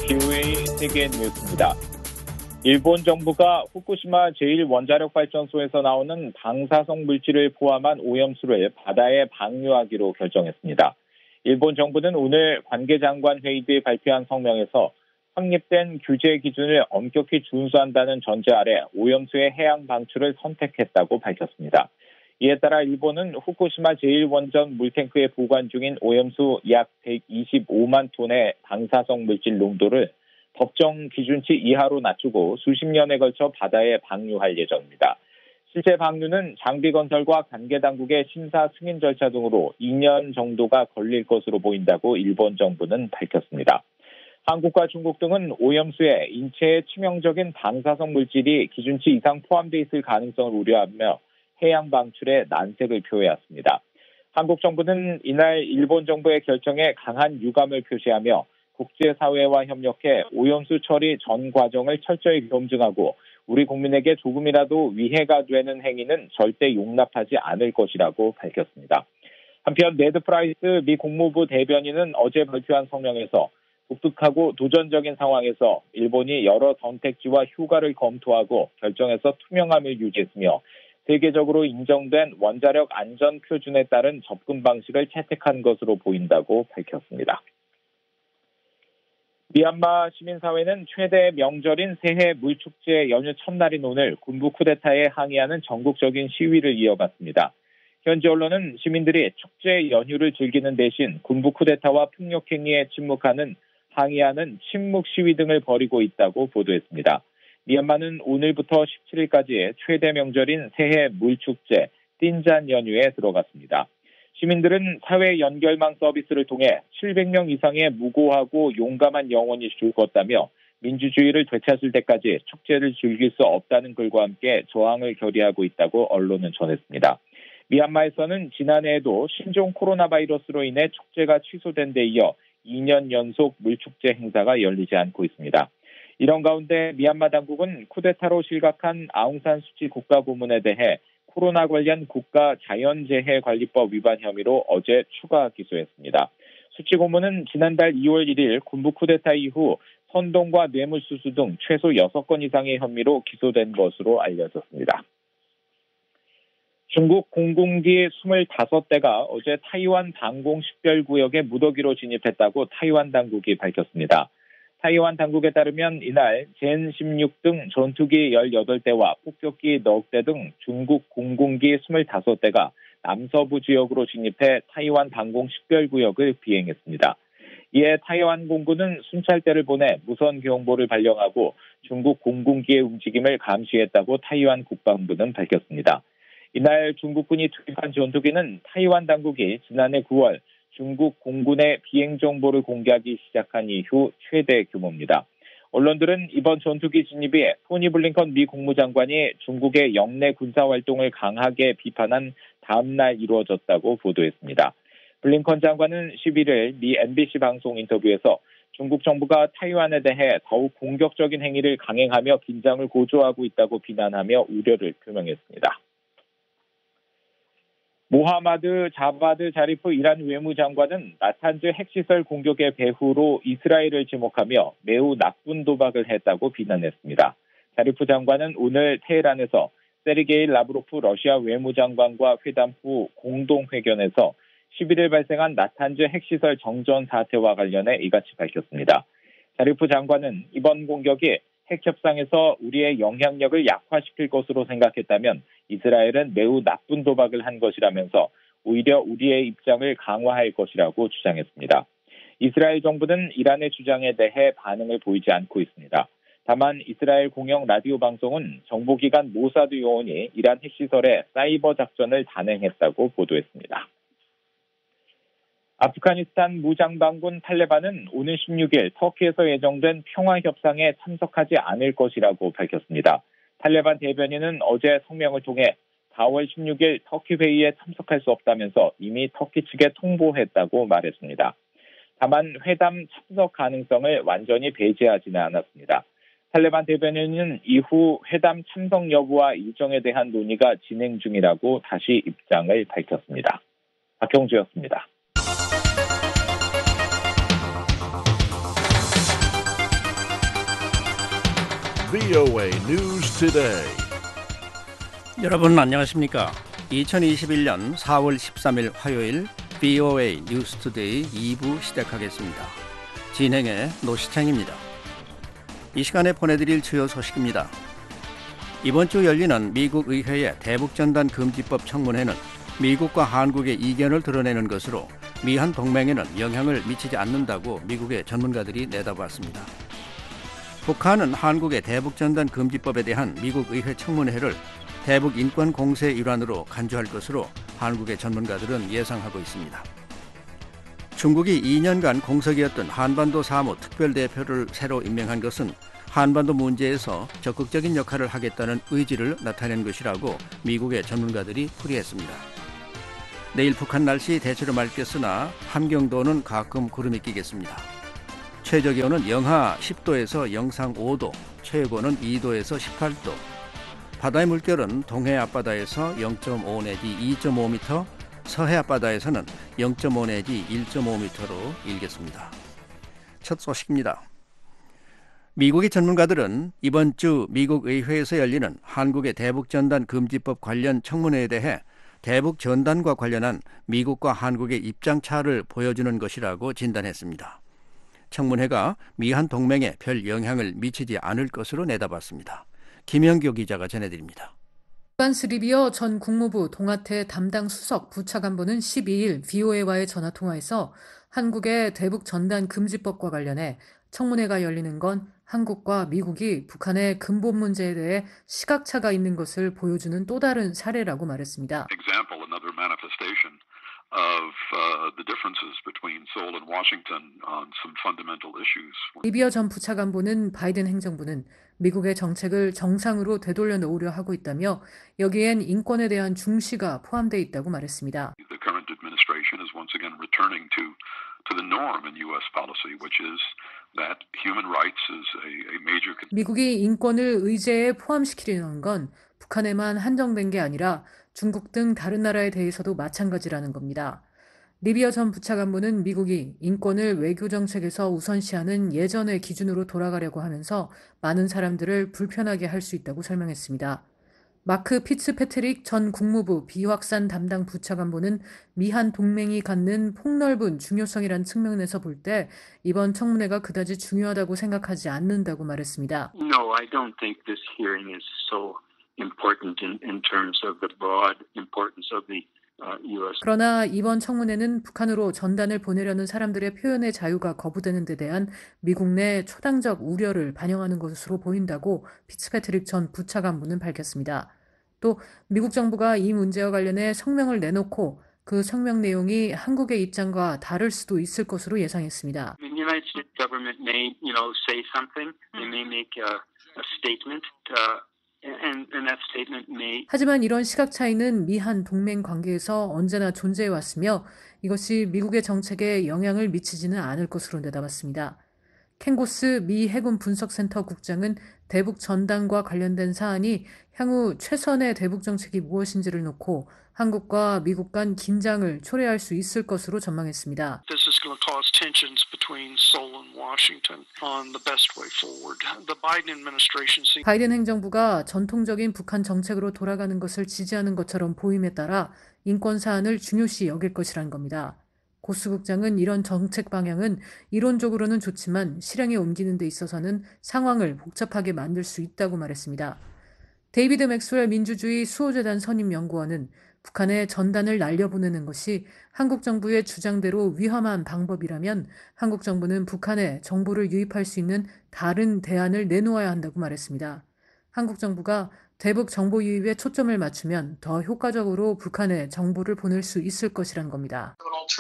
BOA 세계 뉴스입니다. 일본 정부가 후쿠시마 제1원자력발전소에서 나오는 방사성 물질을 포함한 오염수를 바다에 방류하기로 결정했습니다. 일본 정부는 오늘 관계장관 회의 뒤에 발표한 성명에서 확립된 규제 기준을 엄격히 준수한다는 전제 아래 오염수의 해양 방출을 선택했다고 밝혔습니다. 이에 따라 일본은 후쿠시마 제1원전 물탱크에 보관 중인 오염수 약 125만 톤의 방사성 물질 농도를 법정 기준치 이하로 낮추고 수십 년에 걸쳐 바다에 방류할 예정입니다. 실제 방류는 장비 건설과 관계 당국의 심사 승인 절차 등으로 2년 정도가 걸릴 것으로 보인다고 일본 정부는 밝혔습니다. 한국과 중국 등은 오염수에 인체에 치명적인 방사성 물질이 기준치 이상 포함되어 있을 가능성을 우려하며 해양 방출에 난색을 표해왔습니다. 한국 정부는 이날 일본 정부의 결정에 강한 유감을 표시하며 국제사회와 협력해 오염수 처리 전 과정을 철저히 검증하고 우리 국민에게 조금이라도 위해가 되는 행위는 절대 용납하지 않을 것이라고 밝혔습니다. 한편 네드 프라이스 미 국무부 대변인은 어제 발표한 성명에서 독특하고 도전적인 상황에서 일본이 여러 선택지와 효과를 검토하고 결정에서 투명함을 유지했으며 세계적으로 인정된 원자력 안전 표준에 따른 접근 방식을 채택한 것으로 보인다고 밝혔습니다. 미얀마 시민사회는 최대 명절인 새해 물축제 연휴 첫날인 오늘 군부 쿠데타에 항의하는 전국적인 시위를 이어갔습니다. 현지 언론은 시민들이 축제 연휴를 즐기는 대신 군부 쿠데타와 폭력행위에 침묵하는 항의하는 침묵 시위 등을 벌이고 있다고 보도했습니다. 미얀마는 오늘부터 17일까지의 최대 명절인 새해 물축제 띵잔 연휴에 들어갔습니다. 시민들은 사회 연결망 서비스를 통해 700명 이상의 무고하고 용감한 영혼이 죽었다며 민주주의를 되찾을 때까지 축제를 즐길 수 없다는 글과 함께 저항을 결의하고 있다고 언론은 전했습니다. 미얀마에서는 지난해에도 신종 코로나 바이러스로 인해 축제가 취소된 데 이어 2년 연속 물축제 행사가 열리지 않고 있습니다. 이런 가운데 미얀마 당국은 쿠데타로 실각한 아웅산 수치 국가고문에 대해 코로나 관련 국가 자연재해관리법 위반 혐의로 어제 추가 기소했습니다. 수치 고문은 지난달 2월 1일 군부 쿠데타 이후 선동과 뇌물수수 등 최소 6건 이상의 혐의로 기소된 것으로 알려졌습니다. 중국 공군기 25대가 어제 타이완 방공 식별구역에 무더기로 진입했다고 타이완 당국이 밝혔습니다. 타이완 당국에 따르면 이날 젠16 등 전투기 18대와 폭격기 9대 등 중국 공군기 25대가 남서부 지역으로 진입해 타이완 방공 식별구역을 비행했습니다. 이에 타이완 공군은 순찰대를 보내 무선 경보를 발령하고 중국 공군기의 움직임을 감시했다고 타이완 국방부는 밝혔습니다. 이날 중국군이 투입한 전투기는 타이완 당국이 지난해 9월 중국 공군의 비행 정보를 공개하기 시작한 이후 최대 규모입니다. 언론들은 이번 전투기 진입이 토니 블링컨 미 국무장관이 중국의 영내 군사 활동을 강하게 비판한 다음 날 이루어졌다고 보도했습니다. 블링컨 장관은 11일 미 MBC 방송 인터뷰에서 중국 정부가 타이완에 대해 더욱 공격적인 행위를 강행하며 긴장을 고조하고 있다고 비난하며 우려를 표명했습니다. 모하마드 자바드 자리프 이란 외무장관은 나탄즈 핵시설 공격의 배후로 이스라엘을 지목하며 매우 나쁜 도박을 했다고 비난했습니다. 자리프 장관은 오늘 테헤란에서 세르게이 라브로프 러시아 외무장관과 회담 후 공동회견에서 11일 발생한 나탄즈 핵시설 정전 사태와 관련해 이같이 밝혔습니다. 자리프 장관은 이번 공격이 핵 협상에서 우리의 영향력을 약화시킬 것으로 생각했다면 이스라엘은 매우 나쁜 도박을 한 것이라면서 오히려 우리의 입장을 강화할 것이라고 주장했습니다. 이스라엘 정부는 이란의 주장에 대해 반응을 보이지 않고 있습니다. 다만 이스라엘 공영 라디오 방송은 정보기관 모사드 요원이 이란 핵시설에 사이버 작전을 단행했다고 보도했습니다. 아프가니스탄 무장반군 탈레반은 오늘 16일 터키에서 예정된 평화협상에 참석하지 않을 것이라고 밝혔습니다. 탈레반 대변인은 어제 성명을 통해 4월 16일 터키 회의에 참석할 수 없다면서 이미 터키 측에 통보했다고 말했습니다. 다만 회담 참석 가능성을 완전히 배제하지는 않았습니다. 탈레반 대변인은 이후 회담 참석 여부와 일정에 대한 논의가 진행 중이라고 다시 입장을 밝혔습니다. 박형주였습니다. VOA News Today. 여러분 안녕하십니까? 2021년 4월 13일 화요일 VOA News Today 2부 시작하겠습니다. 진행의 노시창입니다. 이 시간에 보내드릴 주요 소식입니다. 이번 주 열리는 미국 의회의 대북전단 금지법 청문회는 미국과 한국의 이견을 드러내는 것으로 미한 동맹에는 영향을 미치지 않는다고 미국의 전문가들이 내다봤습니다. 북한은 한국의 대북전단 금지법에 대한 미국 의회 청문회를 대북 인권 공세의 일환으로 간주할 것으로 한국의 전문가들은 예상하고 있습니다. 중국이 2년간 공석이었던 한반도 사무 특별대표를 새로 임명한 것은 한반도 문제에서 적극적인 역할을 하겠다는 의지를 나타낸 것이라고 미국의 전문가들이 풀이했습니다. 내일 북한 날씨 대체로 맑겠으나 함경도는 가끔 구름이 끼겠습니다. 최저기온은 영하 10도에서 영상 5도, 최고는 2도에서 18도. 바다의 물결은 동해 앞바다에서 0.5 내지 2.5m, 서해 앞바다에서는 0.5 내지 1.5m로 일겠습니다. 첫 소식입니다. 미국의 전문가들은 이번 주 미국 의회에서 열리는 한국의 대북전단 금지법 관련 청문회에 대해 대북 전단과 관련한 미국과 한국의 입장 차를 보여주는 것이라고 진단했습니다. 청문회가 미한 동맹에 별 영향을 미치지 않을 것으로 내다봤습니다. 김영교 기자가 전해드립니다. 반스 리비어 전 국무부 동아태 담당 수석 부차관보는 12일 VOA와의 전화통화에서 한국의 대북 전단 금지법과 관련해 청문회가 열리는 건 한국과 미국이 북한의 근본 문제에 대해 시각차가 있는 것을 보여주는 또 다른 사례라고 말했습니다. 리비어 전 부차관보는 바이든 행정부는 미국의 정책을 정상으로 되돌려 놓으려 하고 있다며 여기엔 인권에 대한 중시가 포함되어 있다고 말했습니다. 미국이 인권을 의제에 포함시키려는 건 북한에만 한정된 게 아니라 중국 등 다른 나라에 대해서도 마찬가지라는 겁니다. 리비어 전 부차관보는 미국이 인권을 외교 정책에서 우선시하는 예전의 기준으로 돌아가려고 하면서 많은 사람들을 불편하게 할 수 있다고 설명했습니다. 마크 피츠패트릭 전 국무부 비확산 담당 부차관보는 미한 동맹이 갖는 폭넓은 중요성이란 측면에서 볼 때 이번 청문회가 그다지 중요하다고 생각하지 않는다고 말했습니다. No, I don't think this hearing is so important in terms of the broad importance of the 그러나 이번 청문회는 북한으로 전단을 보내려는 사람들의 표현의 자유가 거부되는 데 대한 미국 내 초당적 우려를 반영하는 것으로 보인다고 피츠패트릭 전 부차관보는 밝혔습니다. 또 미국 정부가 이 문제와 관련해 성명을 내놓고 그 성명 내용이 한국의 입장과 다를 수도 있을 것으로 예상했습니다. The United States government may, say something. They may make a statement. 하지만 이런 시각 차이는 미한 동맹 관계에서 언제나 존재해 왔으며 이것이 미국의 정책에 영향을 미치지는 않을 것으로 내다봤습니다. 켄고스 미 해군 분석센터 국장은 대북 전단과 관련된 사안이 향후 최선의 대북 정책이 무엇인지를 놓고 한국과 미국 간 긴장을 초래할 수 있을 것으로 전망했습니다. This is going to cause tensions between Seoul and Washington on the best way forward. The Biden administration 바이든 행정부가 전통적인 북한 정책으로 돌아가는 것을 지지하는 것처럼 보임에 따라 인권 사안을 중요시 여길 것이라는 겁니다. 고스 국장은 이런 정책 방향은 이론적으로는 좋지만 실행에 옮기는 데 있어서는 상황을 복잡하게 만들 수 있다고 말했습니다. 데이비드 맥스웰 민주주의 수호재단 선임연구원은 북한에 전단을 날려보내는 것이 한국 정부의 주장대로 위험한 방법이라면 한국 정부는 북한에 정보를 유입할 수 있는 다른 대안을 내놓아야 한다고 말했습니다. 한국 정부가 대북 정보 유입에 초점을 맞추면 더 효과적으로 북한에 정보를 보낼 수 있을 것이란 겁니다.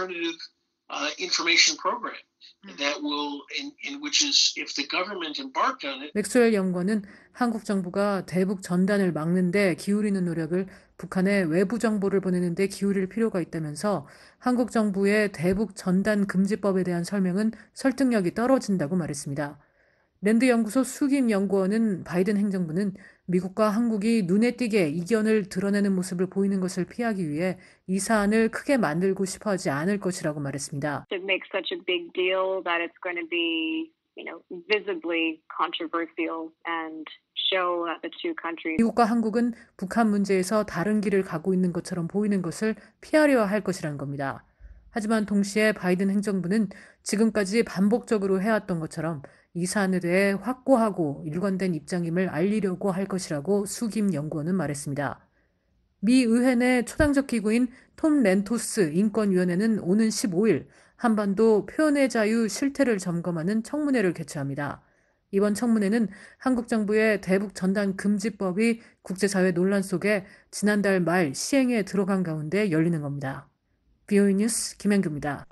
맥스웰 연구원은 한국 정부가 대북 전단을 막는 데 기울이는 노력을 북한에 외부 정보를 보내는 데 기울일 필요가 있다면서 한국 정부의 대북 전단 금지법에 대한 설명은 설득력이 떨어진다고 말했습니다. 랜드 연구소 수김 연구원은 바이든 행정부는 미국과 한국이 눈에 띄게 이견을 드러내는 모습을 보이는 것을 피하기 위해 이 사안을 크게 만들고 싶어 하지 않을 것이라고 말했습니다. To make such a big deal that it's going to be visibly controversial and show that the two countries. 미국과 한국은 북한 문제에서 다른 길을 가고 있는 것처럼 보이는 것을 피하려 할 것이라는 겁니다. 하지만 동시에 바이든 행정부는 지금까지 반복적으로 해왔던 것처럼 이 사안에 대해 확고하고 일관된 입장임을 알리려고 할 것이라고 수김 연구원은 말했습니다. 미 의회 내 초당적 기구인 톰 렌토스 인권위원회는 오는 15일 한반도 표현의 자유 실태를 점검하는 청문회를 개최합니다. 이번 청문회는 한국 정부의 대북 전단 금지법이 국제사회 논란 속에 지난달 말 시행에 들어간 가운데 열리는 겁니다. VOA 뉴스 김현규입니다.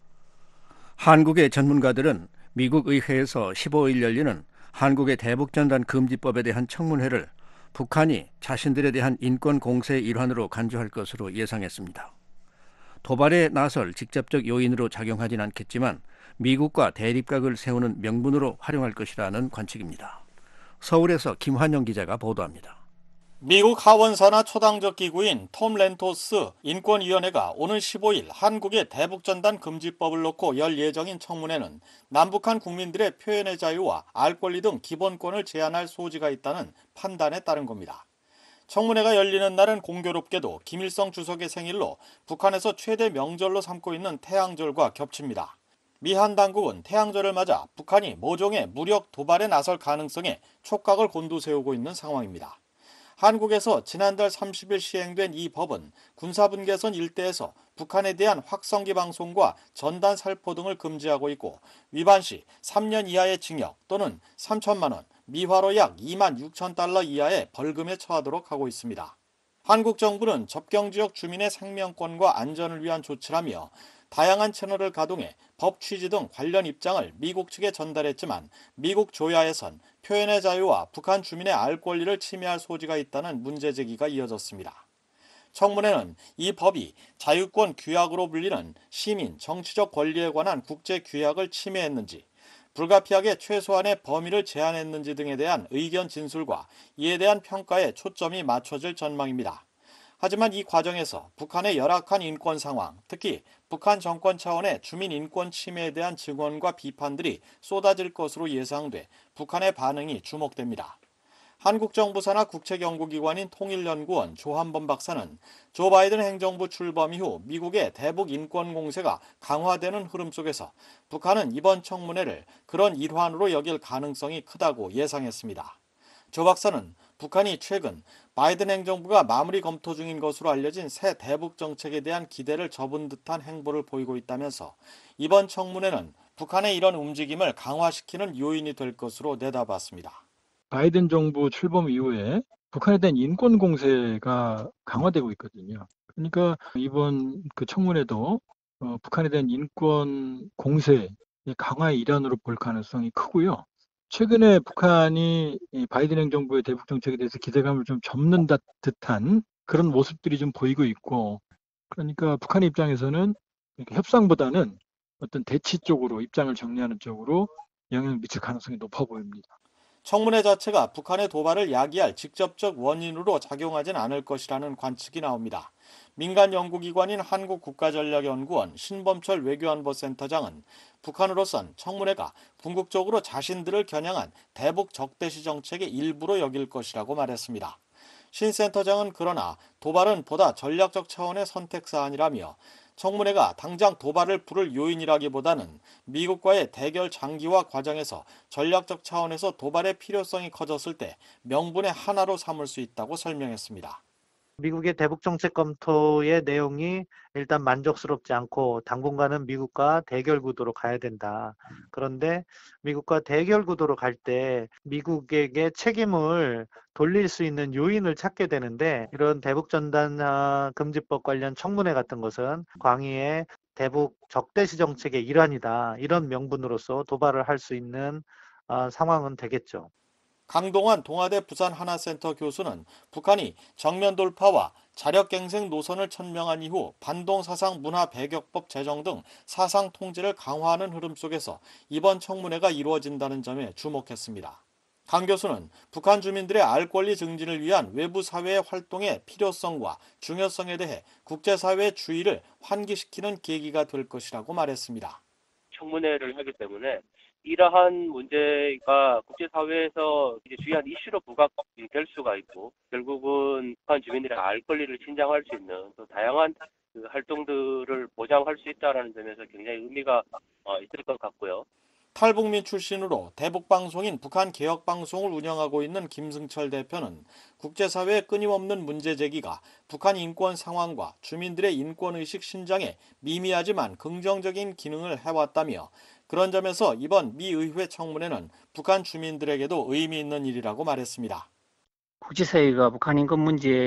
한국의 전문가들은 미국 의회에서 15일 열리는 한국의 대북 전단 금지법에 대한 청문회를 북한이 자신들에 대한 인권 공세의 일환으로 간주할 것으로 예상했습니다. 도발에 나설 직접적 요인으로 작용하진 않겠지만 미국과 대립각을 세우는 명분으로 활용할 것이라는 관측입니다. 서울에서 김환영 기자가 보도합니다. 미국 하원사나 초당적 기구인 톰 렌토스 인권위원회가 오는 15일 한국의 대북전단 금지법을 놓고 열 예정인 청문회는 남북한 국민들의 표현의 자유와 알 권리 등 기본권을 제한할 소지가 있다는 판단에 따른 겁니다. 청문회가 열리는 날은 공교롭게도 김일성 주석의 생일로 북한에서 최대 명절로 삼고 있는 태양절과 겹칩니다. 미 한 당국은 태양절을 맞아 북한이 모종의 무력 도발에 나설 가능성에 촉각을 곤두세우고 있는 상황입니다. 한국에서 지난달 30일 시행된 이 법은 군사분계선 일대에서 북한에 대한 확성기 방송과 전단 살포 등을 금지하고 있고 위반 시 3년 이하의 징역 또는 3천만 원, 미화로 약 2만 6천 달러 이하의 벌금에 처하도록 하고 있습니다. 한국 정부는 접경지역 주민의 생명권과 안전을 위한 조치라며 다양한 채널을 가동해 법 취지 등 관련 입장을 미국 측에 전달했지만 미국 조야에선 표현의 자유와 북한 주민의 알 권리를 침해할 소지가 있다는 문제 제기가 이어졌습니다. 청문회는 이 법이 자유권 규약으로 불리는 시민, 정치적 권리에 관한 국제 규약을 침해했는지, 불가피하게 최소한의 범위를 제한했는지 등에 대한 의견 진술과 이에 대한 평가에 초점이 맞춰질 전망입니다. 하지만 이 과정에서 북한의 열악한 인권 상황, 특히 북한 정권 차원의 주민 인권 침해에 대한 증언과 비판들이 쏟아질 것으로 예상돼 북한의 반응이 주목됩니다. 한국 정부 산하 국책연구기관인 통일연구원 조한범 박사는 조 바이든 행정부 출범 이후 미국의 대북 인권 공세가 강화되는 흐름 속에서 북한은 이번 청문회를 그런 일환으로 여길 가능성이 크다고 예상했습니다. 조 박사는 북한이 최근 바이든 행정부가 마무리 검토 중인 것으로 알려진 새 대북 정책에 대한 기대를 접은 듯한 행보를 보이고 있다면서 이번 청문회는 북한의 이런 움직임을 강화시키는 요인이 될 것으로 내다봤습니다. 바이든 정부 출범 이후에 북한에 대한 인권 공세가 강화되고 있거든요. 그러니까 이번 그 청문회도 북한에 대한 인권 공세의 강화의 일환으로 볼 가능성이 크고요. 최근에 북한이 바이든 행정부의 대북 정책에 대해서 기대감을 좀 접는 듯한 그런 모습들이 좀 보이고 있고, 그러니까 북한의 입장에서는 협상보다는 어떤 대치 쪽으로 입장을 정리하는 쪽으로 영향을 미칠 가능성이 높아 보입니다. 청문회 자체가 북한의 도발을 야기할 직접적 원인으로 작용하진 않을 것이라는 관측이 나옵니다. 민간 연구기관인 한국국가전략연구원 신범철 외교안보센터장은 북한으로선 청문회가 궁극적으로 자신들을 겨냥한 대북 적대시 정책의 일부로 여길 것이라고 말했습니다. 신 센터장은 그러나 도발은 보다 전략적 차원의 선택사안이라며 청문회가 당장 도발을 부를 요인이라기보다는 미국과의 대결 장기화 과정에서 전략적 차원에서 도발의 필요성이 커졌을 때 명분의 하나로 삼을 수 있다고 설명했습니다. 미국의 대북 정책 검토의 내용이 일단 만족스럽지 않고 당분간은 미국과 대결 구도로 가야 된다. 그런데 미국과 대결 구도로 갈 때 미국에게 책임을 돌릴 수 있는 요인을 찾게 되는데, 이런 대북 전단 금지법 관련 청문회 같은 것은 광의의 대북 적대시 정책의 일환이다. 이런 명분으로서 도발을 할 수 있는 상황은 되겠죠. 강동환 동아대 부산하나센터 교수는 북한이 정면 돌파와 자력갱생 노선을 천명한 이후 반동사상 문화 배격법 제정 등 사상 통제를 강화하는 흐름 속에서 이번 청문회가 이루어진다는 점에 주목했습니다. 강 교수는 북한 주민들의 알 권리 증진을 위한 외부 사회의 활동의 필요성과 중요성에 대해 국제사회의 주의를 환기시키는 계기가 될 것이라고 말했습니다. 청문회를 하기 때문에 이러한 문제가 국제사회에서 이제 중요한 이슈로 부각이 될 수가 있고 결국은 북한 주민들의 알 권리를 신장할 수 있는 또 다양한 그 활동들을 보장할 수 있다는 점에서 굉장히 의미가 있을 것 같고요. 탈북민 출신으로 대북방송인 북한개혁방송을 운영하고 있는 김승철 대표는 국제사회의 끊임없는 문제 제기가 북한 인권 상황과 주민들의 인권의식 신장에 미미하지만 긍정적인 기능을 해왔다며 그런 점에서 이번 미 의회 청문회는 북한 주민들에게도 의미 있는 일이라고 말했습니다. 국제사회가 북한 인권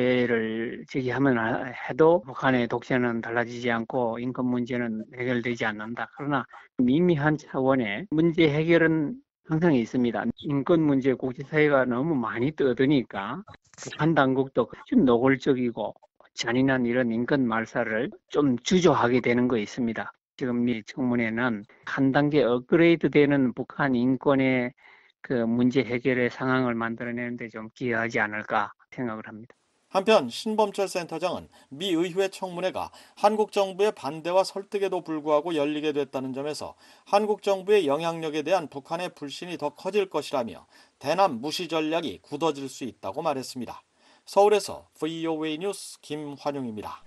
문제를 제기하면 해도 북한의 독재는 달라지지 않고 인권 문제는 해결되지 않는다. 그러나 미미한 차원의 문제 해결은 항상 있습니다. 인권 문제 국제사회가 너무 많이 떠드니까 북한 당국도 좀 노골적이고 잔인한 이런 인권 말살을 좀 주저하게 되는 거 있습니다. 지금 미 청문회는 한 단계 업그레이드 되는 북한 인권의 그 문제 해결의 상황을 만들어내는데 좀 기여하지 않을까 생각을 합니다. 한편 신범철 센터장은 미 의회 청문회가 한국 정부의 반대와 설득에도 불구하고 열리게 됐다는 점에서 한국 정부의 영향력에 대한 북한의 불신이 더 커질 것이라며 대남 무시 전략이 굳어질 수 있다고 말했습니다. 서울에서 VOA 뉴스 김환용입니다.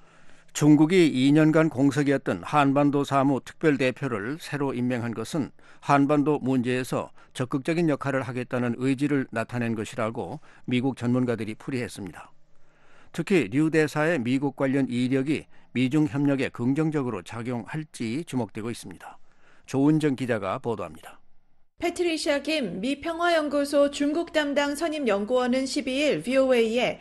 중국이 2년간 공석이었던 한반도 사무 특별대표를 새로 임명한 것은 한반도 문제에서 적극적인 역할을 하겠다는 의지를 나타낸 것이라고 미국 전문가들이 풀이했습니다. 특히 류 대사의 미국 관련 이력이 미중 협력에 긍정적으로 작용할지 주목되고 있습니다. 조은정 기자가 보도합니다. 패트리샤 김 미 평화연구소 중국 담당 선임 연구원은 12일 VOA에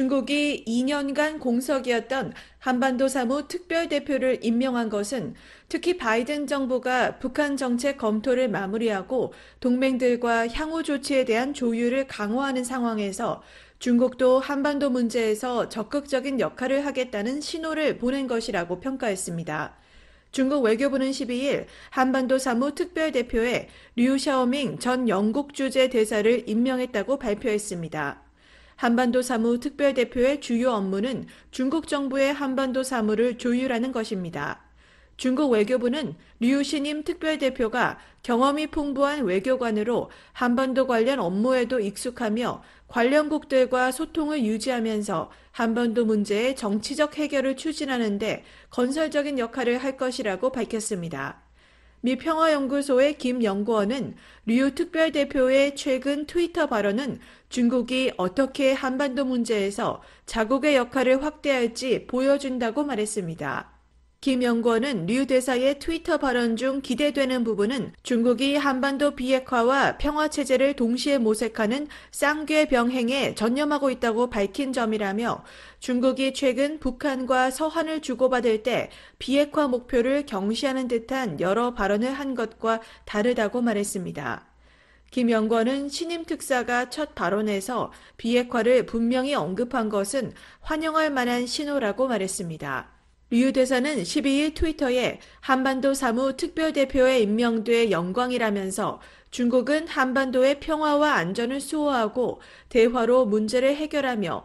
중국이 2년간 공석이었던 한반도 사무 특별대표를 임명한 것은 특히 바이든 정부가 북한 정책 검토를 마무리하고 동맹들과 향후 조치에 대한 조율을 강화하는 상황에서 중국도 한반도 문제에서 적극적인 역할을 하겠다는 신호를 보낸 것이라고 평가했습니다. 중국 외교부는 12일 한반도 사무 특별대표에 류 샤오밍 전 영국 주재 대사를 임명했다고 발표했습니다. 한반도 사무 특별대표의 주요 업무는 중국 정부의 한반도 사무를 조율하는 것입니다. 중국 외교부는 류 신임 특별대표가 경험이 풍부한 외교관으로 한반도 관련 업무에도 익숙하며 관련국들과 소통을 유지하면서 한반도 문제의 정치적 해결을 추진하는 데 건설적인 역할을 할 것이라고 밝혔습니다. 미 평화연구소의 김 연구원은 류 특별대표의 최근 트위터 발언은 중국이 어떻게 한반도 문제에서 자국의 역할을 확대할지 보여준다고 말했습니다. 김 연구원은 류 대사의 트위터 발언 중 기대되는 부분은 중국이 한반도 비핵화와 평화체제를 동시에 모색하는 쌍궤 병행에 전념하고 있다고 밝힌 점이라며 중국이 최근 북한과 서한을 주고받을 때 비핵화 목표를 경시하는 듯한 여러 발언을 한 것과 다르다고 말했습니다. 김 연구원은 신임 특사가 첫 발언에서 비핵화를 분명히 언급한 것은 환영할 만한 신호라고 말했습니다. 류 대사는 12일 트위터에 한반도 사무 특별대표에 임명돼 영광이라면서 중국은 한반도의 평화와 안전을 수호하고 대화로 문제를 해결하며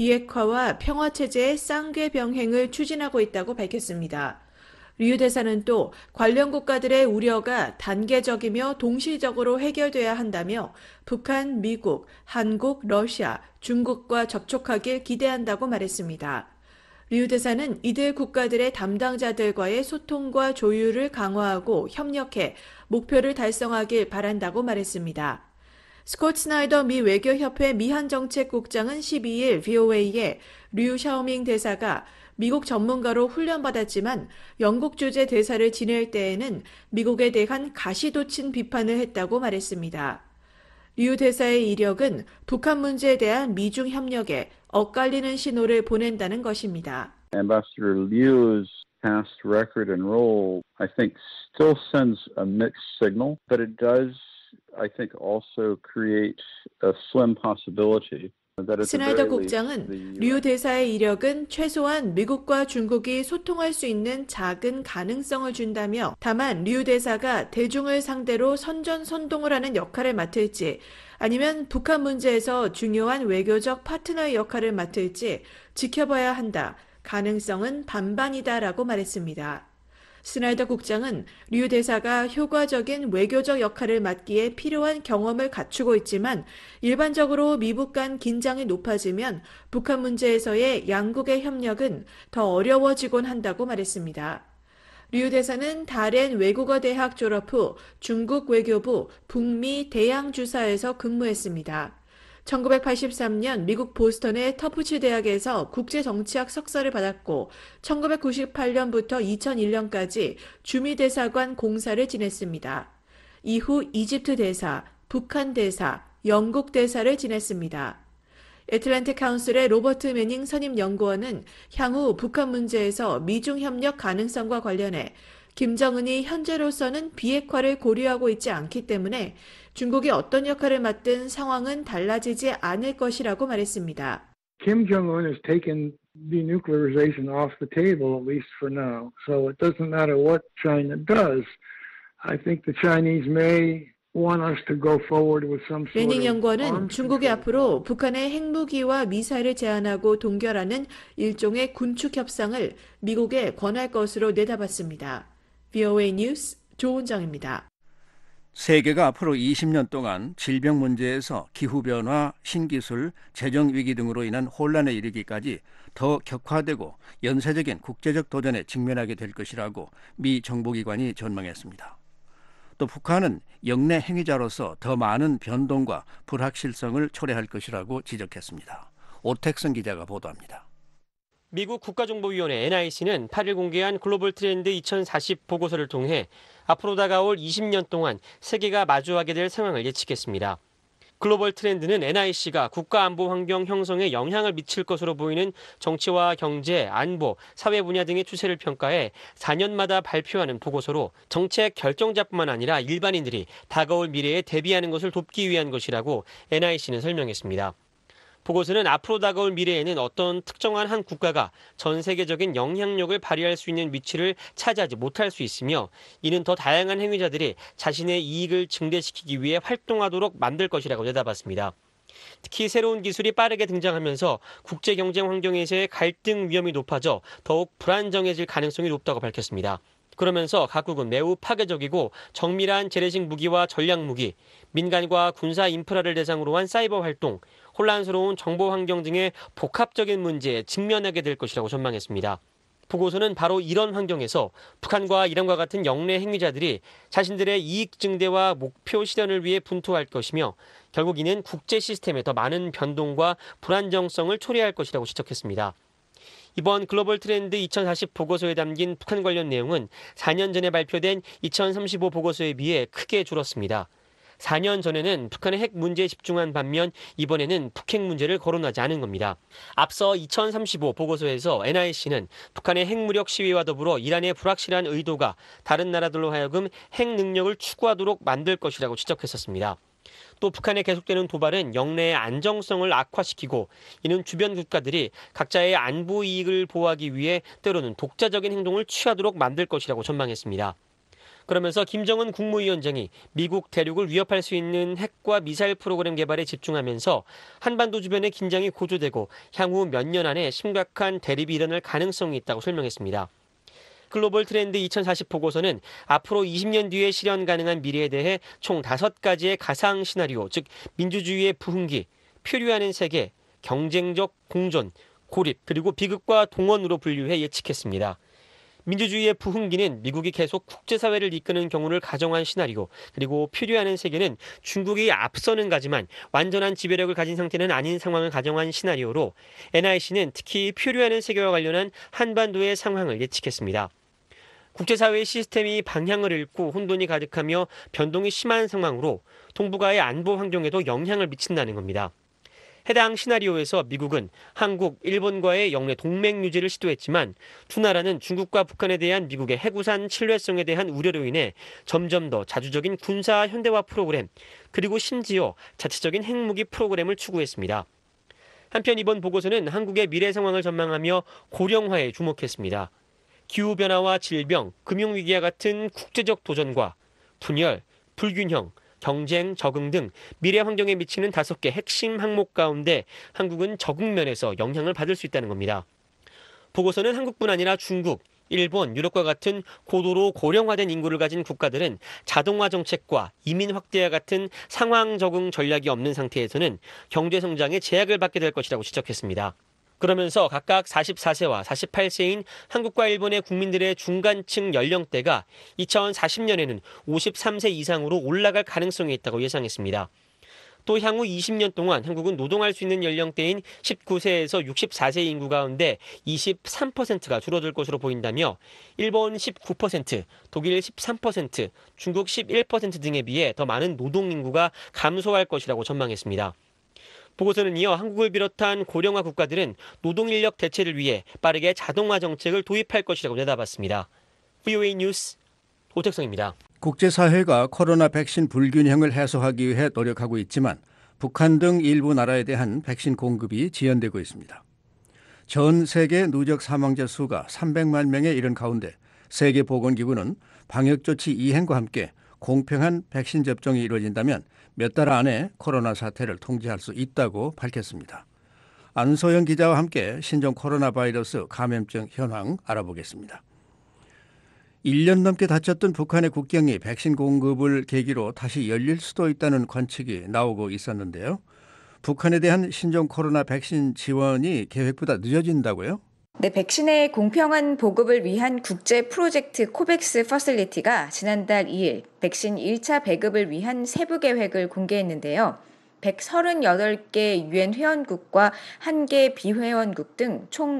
비핵화와 평화체제의 쌍궤 병행을 추진하고 있다고 밝혔습니다. 류 대사는 또 관련 국가들의 우려가 단계적이며 동시적으로 해결돼야 한다며 북한, 미국, 한국, 러시아, 중국과 접촉하길 기대한다고 말했습니다. 류 대사는 이들 국가들의 담당자들과의 소통과 조율을 강화하고 협력해 목표를 달성하길 바란다고 말했습니다. 스콧 스나이더 미 외교협회 미한정책국장은 12일 VOA에 류 샤오밍 대사가 미국 전문가로 훈련받았지만 영국 주재 대사를 지낼 때에는 미국에 대한 가시돋친 비판을 했다고 말했습니다. 류 대사의 이력은 북한 문제에 대한 미중 협력에 엇갈리는 신호를 보낸다는 것입니다. Ambassador Liu's past record and role, I think, still sends a mixed signal, but it does, I think, also create a slim possibility. 스나이더 국장은 류 대사의 이력은 최소한 미국과 중국이 소통할 수 있는 작은 가능성을 준다며 다만 류 대사가 대중을 상대로 선전선동을 하는 역할을 맡을지 아니면 북한 문제에서 중요한 외교적 파트너의 역할을 맡을지 지켜봐야 한다. 가능성은 반반이다라고 말했습니다. 스나이더 국장은 류 대사가 효과적인 외교적 역할을 맡기에 필요한 경험을 갖추고 있지만 일반적으로 미북 간 긴장이 높아지면 북한 문제에서의 양국의 협력은 더 어려워지곤 한다고 말했습니다. 류 대사는 다롄 외국어 대학 졸업 후 중국 외교부 북미 대양주사에서 근무했습니다. 1983년 미국 보스턴의 터프치 대학에서 국제정치학 석사를 받았고 1998년부터 2001년까지 주미대사관 공사를 지냈습니다. 이후 이집트 대사, 북한 대사, 영국 대사를 지냈습니다. 애틀랜틱 카운슬의 로버트 매닝 선임 연구원은 향후 북한 문제에서 미중 협력 가능성과 관련해 김정은이 현재로서는 비핵화를 고려하고 있지 않기 때문에 중국이 어떤 역할을 맡든 상황은 달라지지 않을 것이라고 말했습니다. Kim Jong-un has taken denuclearization off the table, at least for now. So it doesn't matter what China does. I think the Chinese may want us to go forward with some sort 매닝 of 연구원은 중국이 앞으로 북한의 핵무기와 미사일을 제한하고 동결하는 일종의 군축 협상을 미국에 권할 것으로 내다봤습니다. VOA 뉴스 조은정입니다. 세계가 앞으로 20년 동안 질병 문제에서 기후변화, 신기술, 재정위기 등으로 인한 혼란에 이르기까지 더 격화되고 연쇄적인 국제적 도전에 직면하게 될 것이라고 미 정보기관이 전망했습니다. 또 북한은 영내 행위자로서 더 많은 변동과 불확실성을 초래할 것이라고 지적했습니다. 오택선 기자가 보도합니다. 미국 국가정보위원회 NIC는 8일 공개한 글로벌 트렌드 2040 보고서를 통해 앞으로 다가올 20년 동안 세계가 마주하게 될 상황을 예측했습니다. 글로벌 트렌드는 NIC가 국가안보 환경 형성에 영향을 미칠 것으로 보이는 정치와 경제, 안보, 사회 분야 등의 추세를 평가해 4년마다 발표하는 보고서로 정책 결정자뿐만 아니라 일반인들이 다가올 미래에 대비하는 것을 돕기 위한 것이라고 NIC는 설명했습니다. 보고서는 앞으로 다가올 미래에는 어떤 특정한 한 국가가 전 세계적인 영향력을 발휘할 수 있는 위치를 차지하지 못할 수 있으며 이는 더 다양한 행위자들이 자신의 이익을 증대시키기 위해 활동하도록 만들 것이라고 내다봤습니다. 특히 새로운 기술이 빠르게 등장하면서 국제 경쟁 환경에서의 갈등 위험이 높아져 더욱 불안정해질 가능성이 높다고 밝혔습니다. 그러면서 각국은 매우 파괴적이고 정밀한 재래식 무기와 전략 무기, 민간과 군사 인프라를 대상으로 한 사이버 활동, 혼란스러운 정보 환경 등의 복합적인 문제에 직면하게 될 것이라고 전망했습니다. 보고서는 바로 이런 환경에서 북한과 이란과 같은 영내 행위자들이 자신들의 이익 증대와 목표 실현을 위해 분투할 것이며 결국 이는 국제 시스템에 더 많은 변동과 불안정성을 초래할 것이라고 지적했습니다. 이번 글로벌 트렌드 2040 보고서에 담긴 북한 관련 내용은 4년 전에 발표된 2035 보고서에 비해 크게 줄었습니다. 4년 전에는 북한의 핵 문제에 집중한 반면 이번에는 북핵 문제를 거론하지 않은 겁니다. 앞서 2035 보고서에서 NIC는 북한의 핵무력 시위와 더불어 이란의 불확실한 의도가 다른 나라들로 하여금 핵 능력을 추구하도록 만들 것이라고 지적했었습니다. 또 북한의 계속되는 도발은 영내의 안정성을 악화시키고 이는 주변 국가들이 각자의 안보 이익을 보호하기 위해 때로는 독자적인 행동을 취하도록 만들 것이라고 전망했습니다. 그러면서 김정은 국무위원장이 미국 대륙을 위협할 수 있는 핵과 미사일 프로그램 개발에 집중하면서 한반도 주변의 긴장이 고조되고 향후 몇 년 안에 심각한 대립이 일어날 가능성이 있다고 설명했습니다. 글로벌 트렌드 2040 보고서는 앞으로 20년 뒤에 실현 가능한 미래에 대해 총 5가지의 가상 시나리오, 즉 민주주의의 부흥기, 표류하는 세계, 경쟁적 공존, 고립, 그리고 비극과 동원으로 분류해 예측했습니다. 민주주의의 부흥기는 미국이 계속 국제사회를 이끄는 경우를 가정한 시나리오, 그리고 표류하는 세계는 중국이 앞서는 가지만 완전한 지배력을 가진 상태는 아닌 상황을 가정한 시나리오로 NIC는 특히 표류하는 세계와 관련한 한반도의 상황을 예측했습니다. 국제사회의 시스템이 방향을 잃고 혼돈이 가득하며 변동이 심한 상황으로 동북아의 안보 환경에도 영향을 미친다는 겁니다. 해당 시나리오에서 미국은 한국, 일본과의 영내 동맹 유지를 시도했지만 두 나라는 중국과 북한에 대한 미국의 해구산 신뢰성에 대한 우려로 인해 점점 더 자주적인 군사 현대화 프로그램, 그리고 심지어 자체적인 핵무기 프로그램을 추구했습니다. 한편 이번 보고서는 한국의 미래 상황을 전망하며 고령화에 주목했습니다. 기후변화와 질병, 금융위기와 같은 국제적 도전과 분열, 불균형, 경쟁, 적응 등 미래 환경에 미치는 5개 핵심 항목 가운데 한국은 적응 면에서 영향을 받을 수 있다는 겁니다. 보고서는 한국뿐 아니라 중국, 일본, 유럽과 같은 고도로 고령화된 인구를 가진 국가들은 자동화 정책과 이민 확대와 같은 상황 적응 전략이 없는 상태에서는 경제 성장에 제약을 받게 될 것이라고 지적했습니다. 그러면서 각각 44세와 48세인 한국과 일본의 국민들의 중간층 연령대가 2040년에는 53세 이상으로 올라갈 가능성이 있다고 예상했습니다. 또 향후 20년 동안 한국은 노동할 수 있는 연령대인 19세에서 64세 인구 가운데 23%가 줄어들 것으로 보인다며 일본 19%, 독일 13%, 중국 11% 등에 비해 더 많은 노동 인구가 감소할 것이라고 전망했습니다. 보고서는 이어 한국을 비롯한 고령화 국가들은 노동인력 대체를 위해 빠르게 자동화 정책을 도입할 것이라고 내다봤습니다. VOA 뉴스 오택성입니다. 국제사회가 코로나 백신 불균형을 해소하기 위해 노력하고 있지만 북한 등 일부 나라에 대한 백신 공급이 지연되고 있습니다. 전 세계 누적 사망자 수가 300만 명에 이른 가운데 세계보건기구는 방역조치 이행과 함께 공평한 백신 접종이 이루어진다면 몇 달 안에 코로나 사태를 통제할 수 있다고 밝혔습니다. 안소영 기자와 함께 신종 코로나 바이러스 감염증 현황 알아보겠습니다. 1년 넘게 닫혔던 북한의 국경이 백신 공급을 계기로 다시 열릴 수도 있다는 관측이 나오고 있었는데요. 북한에 대한 신종 코로나 백신 지원이 계획보다 늦어진다고요? 네, 백신의 공평한 보급을 위한 국제 프로젝트 코백스 퍼실리티가 지난달 2일 백신 1차 배급을 위한 세부 계획을 공개했는데요. 138개 유엔 회원국과 1개 비회원국 등 총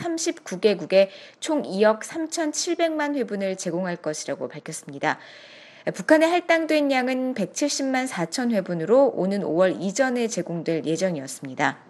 139개국에 총 2억 3,700만 회분을 제공할 것이라고 밝혔습니다. 북한에 할당된 양은 170만 4천 회분으로 오는 5월 이전에 제공될 예정이었습니다.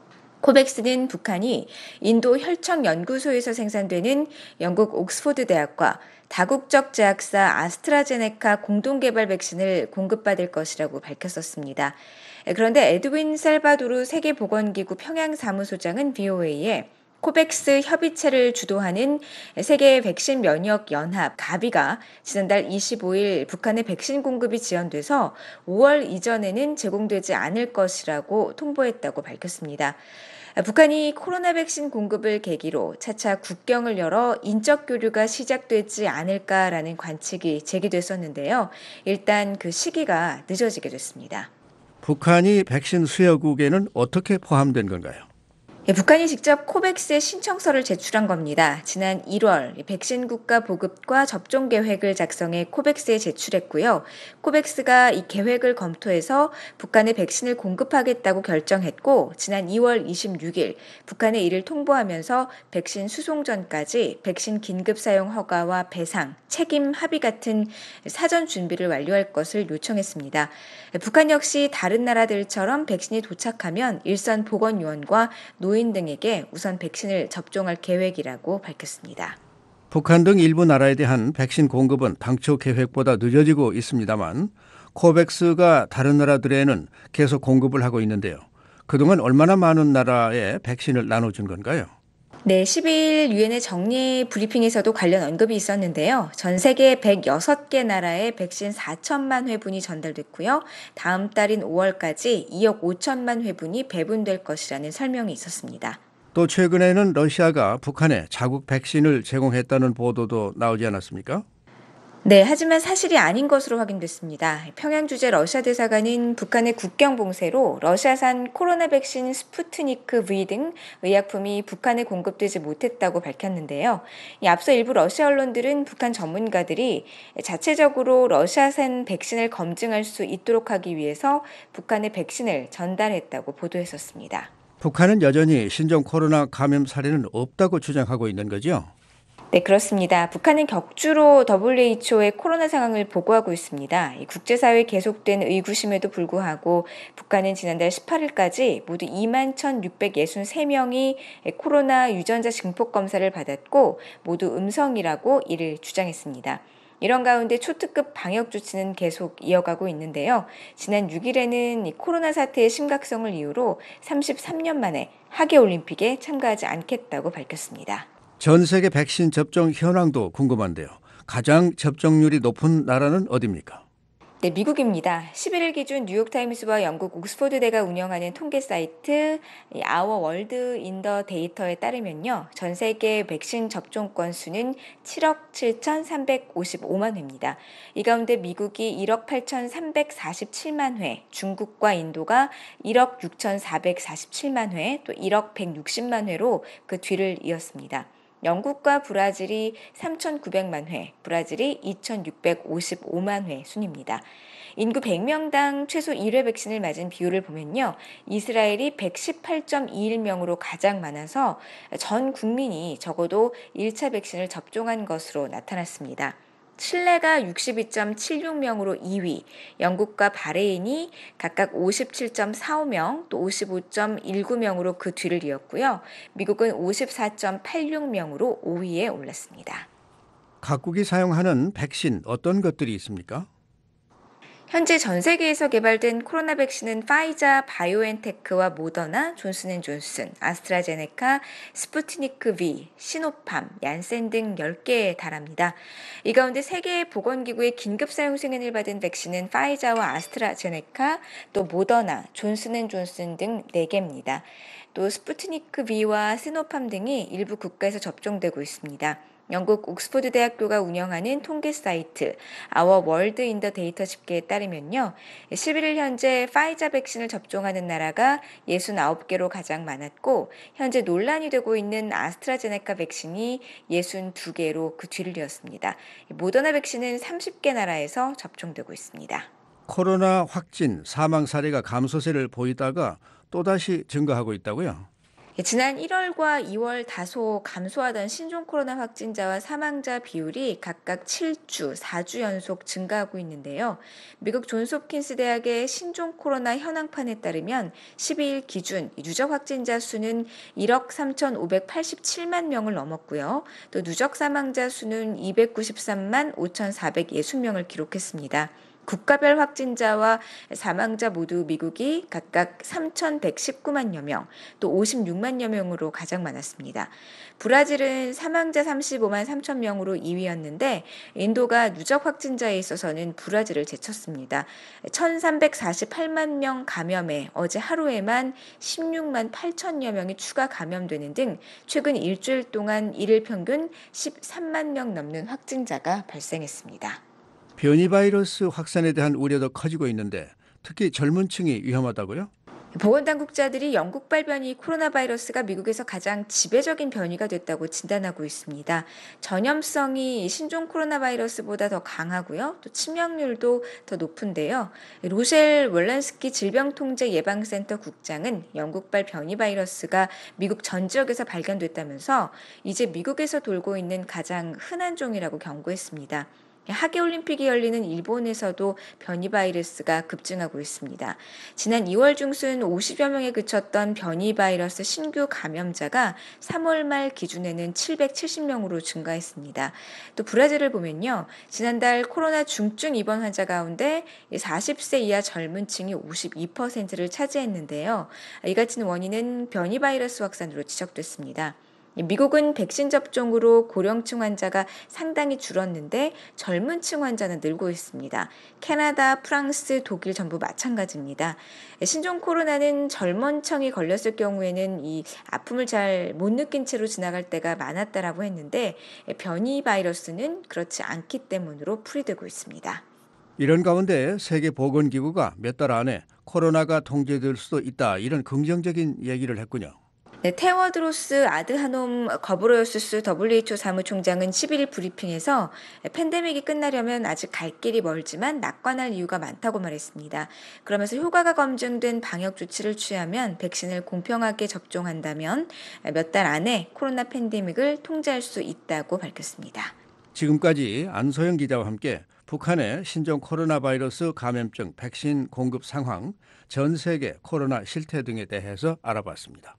코백스는 북한이 인도 혈청연구소에서 생산되는 영국 옥스포드 대학과 다국적 제약사 아스트라제네카 공동개발 백신을 공급받을 것이라고 밝혔었습니다. 그런데 에드윈 살바도르 세계보건기구 평양사무소장은 VOA에 코백스 협의체를 주도하는 세계 백신 면역 연합 가비가 지난달 25일 북한의 백신 공급이 지연돼서 5월 이전에는 제공되지 않을 것이라고 통보했다고 밝혔습니다. 북한이 코로나 백신 공급을 계기로 차차 국경을 열어 인적 교류가 시작되지 않을까라는 관측이 제기됐었는데요. 일단 그 시기가 늦어지게 됐습니다. 북한이 백신 수여국에는 어떻게 포함된 건가요? 북한이 직접 코백스에 신청서를 제출한 겁니다. 지난 1월 백신 국가 보급과 접종 계획을 작성해 코백스에 제출했고요. 코백스가 이 계획을 검토해서 북한에 백신을 공급하겠다고 결정했고 지난 2월 26일 북한에 이를 통보하면서 백신 수송 전까지 백신 긴급 사용 허가와 배상, 책임 합의 같은 사전 준비를 완료할 것을 요청했습니다. 북한 역시 다른 나라들처럼 백신이 도착하면 일선 보건요원과 노인 등에게 우선 백신을 접종할 계획이라고 밝혔습니다. 북한 등 일부 나라에 대한 백신 공급은 당초 계획보다 늦어지고 있습니다만 코백스가 다른 나라들에는 계속 공급을 하고 있는데요. 그동안 얼마나 많은 나라에 백신을 나눠준 건가요? 네, 12일 유엔의 정례 브리핑에서도 관련 언급이 있었는데요. 전 세계 106개 나라에 백신 4천만 회분이 전달됐고요. 다음 달인 5월까지 2억 5천만 회분이 배분될 것이라는 설명이 있었습니다. 또 최근에는 러시아가 북한에 자국 백신을 제공했다는 보도도 나오지 않았습니까? 네, 하지만 사실이 아닌 것으로 확인됐습니다. 평양 주재 러시아 대사관은 북한의 국경 봉쇄로 러시아산 코로나 백신 스푸트니크 V 등 의약품이 북한에 공급되지 못했다고 밝혔는데요. 앞서 일부 러시아 언론들은 북한 전문가들이 자체적으로 러시아산 백신을 검증할 수 있도록 하기 위해서 북한에 백신을 전달했다고 보도했었습니다. 북한은 여전히 신종 코로나 감염 사례는 없다고 주장하고 있는 거죠? 네, 그렇습니다. 북한은 격주로 WHO의 코로나 상황을 보고하고 있습니다. 국제사회에 계속된 의구심에도 불구하고 북한은 지난달 18일까지 모두 21,663명이 코로나 유전자 증폭 검사를 받았고 모두 음성이라고 이를 주장했습니다. 이런 가운데 초특급 방역 조치는 계속 이어가고 있는데요. 지난 6일에는 코로나 사태의 심각성을 이유로 33년 만에 하계올림픽에 참가하지 않겠다고 밝혔습니다. 전 세계 백신 접종 현황도 궁금한데요. 가장 접종률이 높은 나라는 어디입니까? 네, 미국입니다. 11일 기준 뉴욕타임스와 영국 옥스퍼드대가 운영하는 통계 사이트 Our World in the Data에 따르면요. 전 세계 백신 접종 건수는 7억 7,355만 회입니다. 이 가운데 미국이 1억 8,347만 회, 중국과 인도가 1억 6,447만 회, 또 1억 160만 회로 그 뒤를 이었습니다. 영국과 브라질이 3,900만 회, 브라질이 2,655만 회 순입니다. 인구 100명당 최소 1회 백신을 맞은 비율을 보면요. 이스라엘이 118.21명으로 가장 많아서 전 국민이 적어도 1차 백신을 접종한 것으로 나타났습니다. 칠레가 62.76명으로 2위, 영국과 바레인이 각각 57.45명, 또 55.19명으로 그 뒤를 이었고요. 미국은 54.86명으로 5위에 올랐습니다. 각국이 사용하는 백신 어떤 것들이 있습니까? 현재 전 세계에서 개발된 코로나 백신은 파이자, 바이오엔테크와 모더나, 존슨앤존슨, 아스트라제네카, 스푸트니크 V, 시노팜, 얀센 등 10개에 달합니다. 이 가운데 세계보건기구의 긴급 사용 승인을 받은 백신은 파이자와 아스트라제네카, 또 모더나, 존슨앤존슨 등 4개입니다. 또 스푸트니크 V와 시노팜 등이 일부 국가에서 접종되고 있습니다. 영국 옥스퍼드 대학교가 운영하는 통계 사이트 Our World in the Data 집계에 따르면요. 11일 현재 파이자 백신을 접종하는 나라가 69개로 가장 많았고 현재 논란이 되고 있는 아스트라제네카 백신이 62개로 그 뒤를 이었습니다. 모더나 백신은 30개 나라에서 접종되고 있습니다. 코로나 확진, 사망 사례가 감소세를 보이다가 또다시 증가하고 있다고요? 지난 1월과 2월 다소 감소하던 신종 코로나 확진자와 사망자 비율이 각각 7주, 4주 연속 증가하고 있는데요. 미국 존스홉킨스 대학의 신종 코로나 현황판에 따르면 12일 기준 누적 확진자 수는 1억 3,587만 명을 넘었고요. 또 누적 사망자 수는 293만 5,460명을 기록했습니다. 국가별 확진자와 사망자 모두 미국이 각각 3,119만여 명, 또 56만여 명으로 가장 많았습니다. 브라질은 사망자 35만 3천 명으로 2위였는데 인도가 누적 확진자에 있어서는 브라질을 제쳤습니다. 1,348만 명 감염에 어제 하루에만 16만 8천여 명이 추가 감염되는 등 최근 일주일 동안 일일 평균 13만 명 넘는 확진자가 발생했습니다. 변이 바이러스 확산에 대한 우려도 커지고 있는데 특히 젊은 층이 위험하다고요? 보건당국자들이 영국발 변이 코로나 바이러스가 미국에서 가장 지배적인 변이가 됐다고 진단하고 있습니다. 전염성이 신종 코로나 바이러스보다 더 강하고요. 또 치명률도 더 높은데요. 로셸 월런스키 질병통제예방센터 국장은 영국발 변이 바이러스가 미국 전 지역에서 발견됐다면서 이제 미국에서 돌고 있는 가장 흔한 종이라고 경고했습니다. 하계올림픽이 열리는 일본에서도 변이 바이러스가 급증하고 있습니다. 지난 2월 중순 50여 명에 그쳤던 변이 바이러스 신규 감염자가 3월 말 기준에는 770명으로 증가했습니다. 또 브라질을 보면요. 지난달 코로나 중증 입원 환자 가운데 40세 이하 젊은 층이 52%를 차지했는데요. 이 같은 원인은 변이 바이러스 확산으로 지적됐습니다. 미국은 백신 접종으로 고령층 환자가 상당히 줄었는데 젊은 층 환자는 늘고 있습니다. 캐나다, 프랑스, 독일 전부 마찬가지입니다. 신종 코로나는 젊은 층이 걸렸을 경우에는 이 아픔을 잘 못 느낀 채로 지나갈 때가 많았다라고 했는데 변이 바이러스는 그렇지 않기 때문으로 풀이되고 있습니다. 이런 가운데 세계보건기구가 몇 달 안에 코로나가 통제될 수도 있다 이런 긍정적인 얘기를 했군요. 네, 테워드로스 아드하놈 거브레우스스 WHO 사무총장은 11일 브리핑에서 팬데믹이 끝나려면 아직 갈 길이 멀지만 낙관할 이유가 많다고 말했습니다. 그러면서 효과가 검증된 방역 조치를 취하면 백신을 공평하게 접종한다면 몇 달 안에 코로나 팬데믹을 통제할 수 있다고 밝혔습니다. 지금까지 안소영 기자와 함께 북한의 신종 코로나 바이러스 감염증 백신 공급 상황, 전 세계 코로나 실태 등에 대해서 알아봤습니다.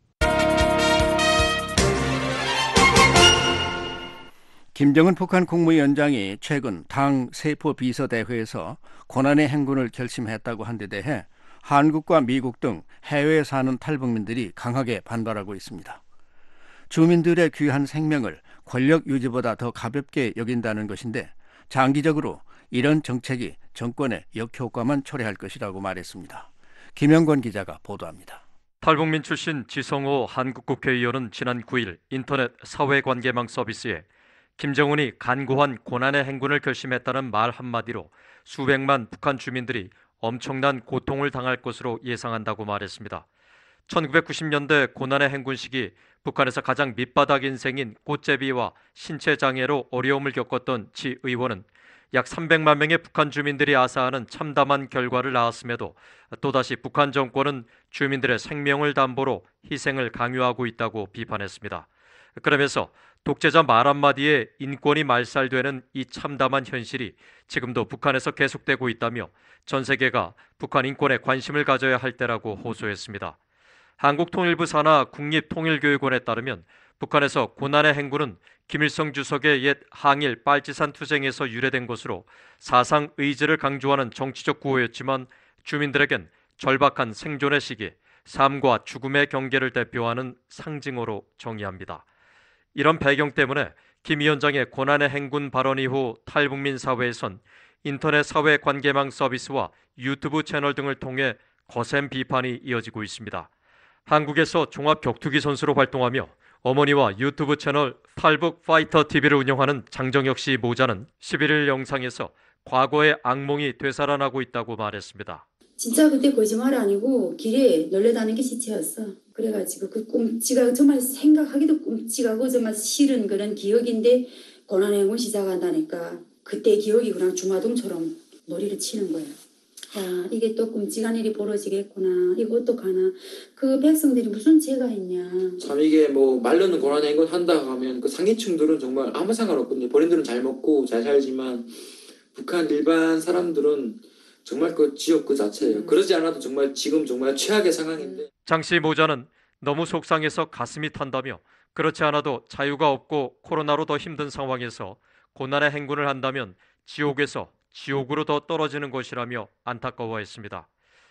김정은 북한 국무위원장이 최근 당 세포 비서대회에서 고난의 행군을 결심했다고 한 데 대해 한국과 미국 등 해외에 사는 탈북민들이 강하게 반발하고 있습니다. 주민들의 귀한 생명을 권력 유지보다 더 가볍게 여긴다는 것인데 장기적으로 이런 정책이 정권의 역효과만 초래할 것이라고 말했습니다. 김영권 기자가 보도합니다. 탈북민 출신 지성호 한국국회의원은 지난 9일 인터넷 사회관계망 서비스에 김정은이 간고한 고난의 행군을 결심했다는 말 한마디로 수백만 북한 주민들이 엄청난 고통을 당할 것으로 예상한다고 말했습니다. 1990년대 고난의 행군 시기 북한에서 가장 밑바닥 인생인 꽃제비와 신체 장애로 어려움을 겪었던 지 의원은 약 300만 명의 북한 주민들이 아사하는 참담한 결과를 낳았음에도 또다시 북한 정권은 주민들의 생명을 담보로 희생을 강요하고 있다고 비판했습니다. 그러면서 독재자 말 한마디에 인권이 말살되는 이 참담한 현실이 지금도 북한에서 계속되고 있다며 전 세계가 북한 인권에 관심을 가져야 할 때라고 호소했습니다. 한국통일부 산하 국립통일교육원에 따르면 북한에서 고난의 행군은 김일성 주석의 옛 항일 빨치산 투쟁에서 유래된 것으로 사상 의지를 강조하는 정치적 구호였지만 주민들에겐 절박한 생존의 시기, 삶과 죽음의 경계를 대표하는 상징어로 정의합니다. 이런 배경 때문에 김 위원장의 고난의 행군 발언 이후 탈북민 사회에선 인터넷 사회 관계망 서비스와 유튜브 채널 등을 통해 거센 비판이 이어지고 있습니다. 한국에서 종합 격투기 선수로 활동하며 어머니와 유튜브 채널 탈북 파이터 TV를 운영하는 장정혁 씨 모자는 11일 영상에서 과거의 악몽이 되살아나고 있다고 말했습니다. 진짜 그때 거짓말 아니고 길에 널려다니는 게 시체였어. 그래가지고 그 끔찍하고 정말 생각하기도 끔찍하고 정말 싫은 그런 기억인데 고난의 행군 시작한다니까 그때 기억이 그냥 주마등처럼 머리를 치는 거야. 야, 이게 또 끔찍한 일이 벌어지겠구나. 이거 어떡하나. 그 백성들이 무슨 죄가 있냐. 참 이게 뭐 말로는 고난의 행군 한다 하면 그 상위층들은 정말 아무 상관없거든요. 본인들은 잘 먹고 잘 살지만 북한 일반 사람들은 정말 그 지옥 그 자체예요. 그러지 않아도 정말 지금 정말 최악의 상황인데. 장씨 모자는 너무 속상해서 가슴이 탄다며 그렇지 않아도 자유가 없고 코로나로 더 힘든 상황에서 고난의 행군을 한다면 지옥에서 지옥으로 더 떨어지는 것이라며 안타까워했습니다.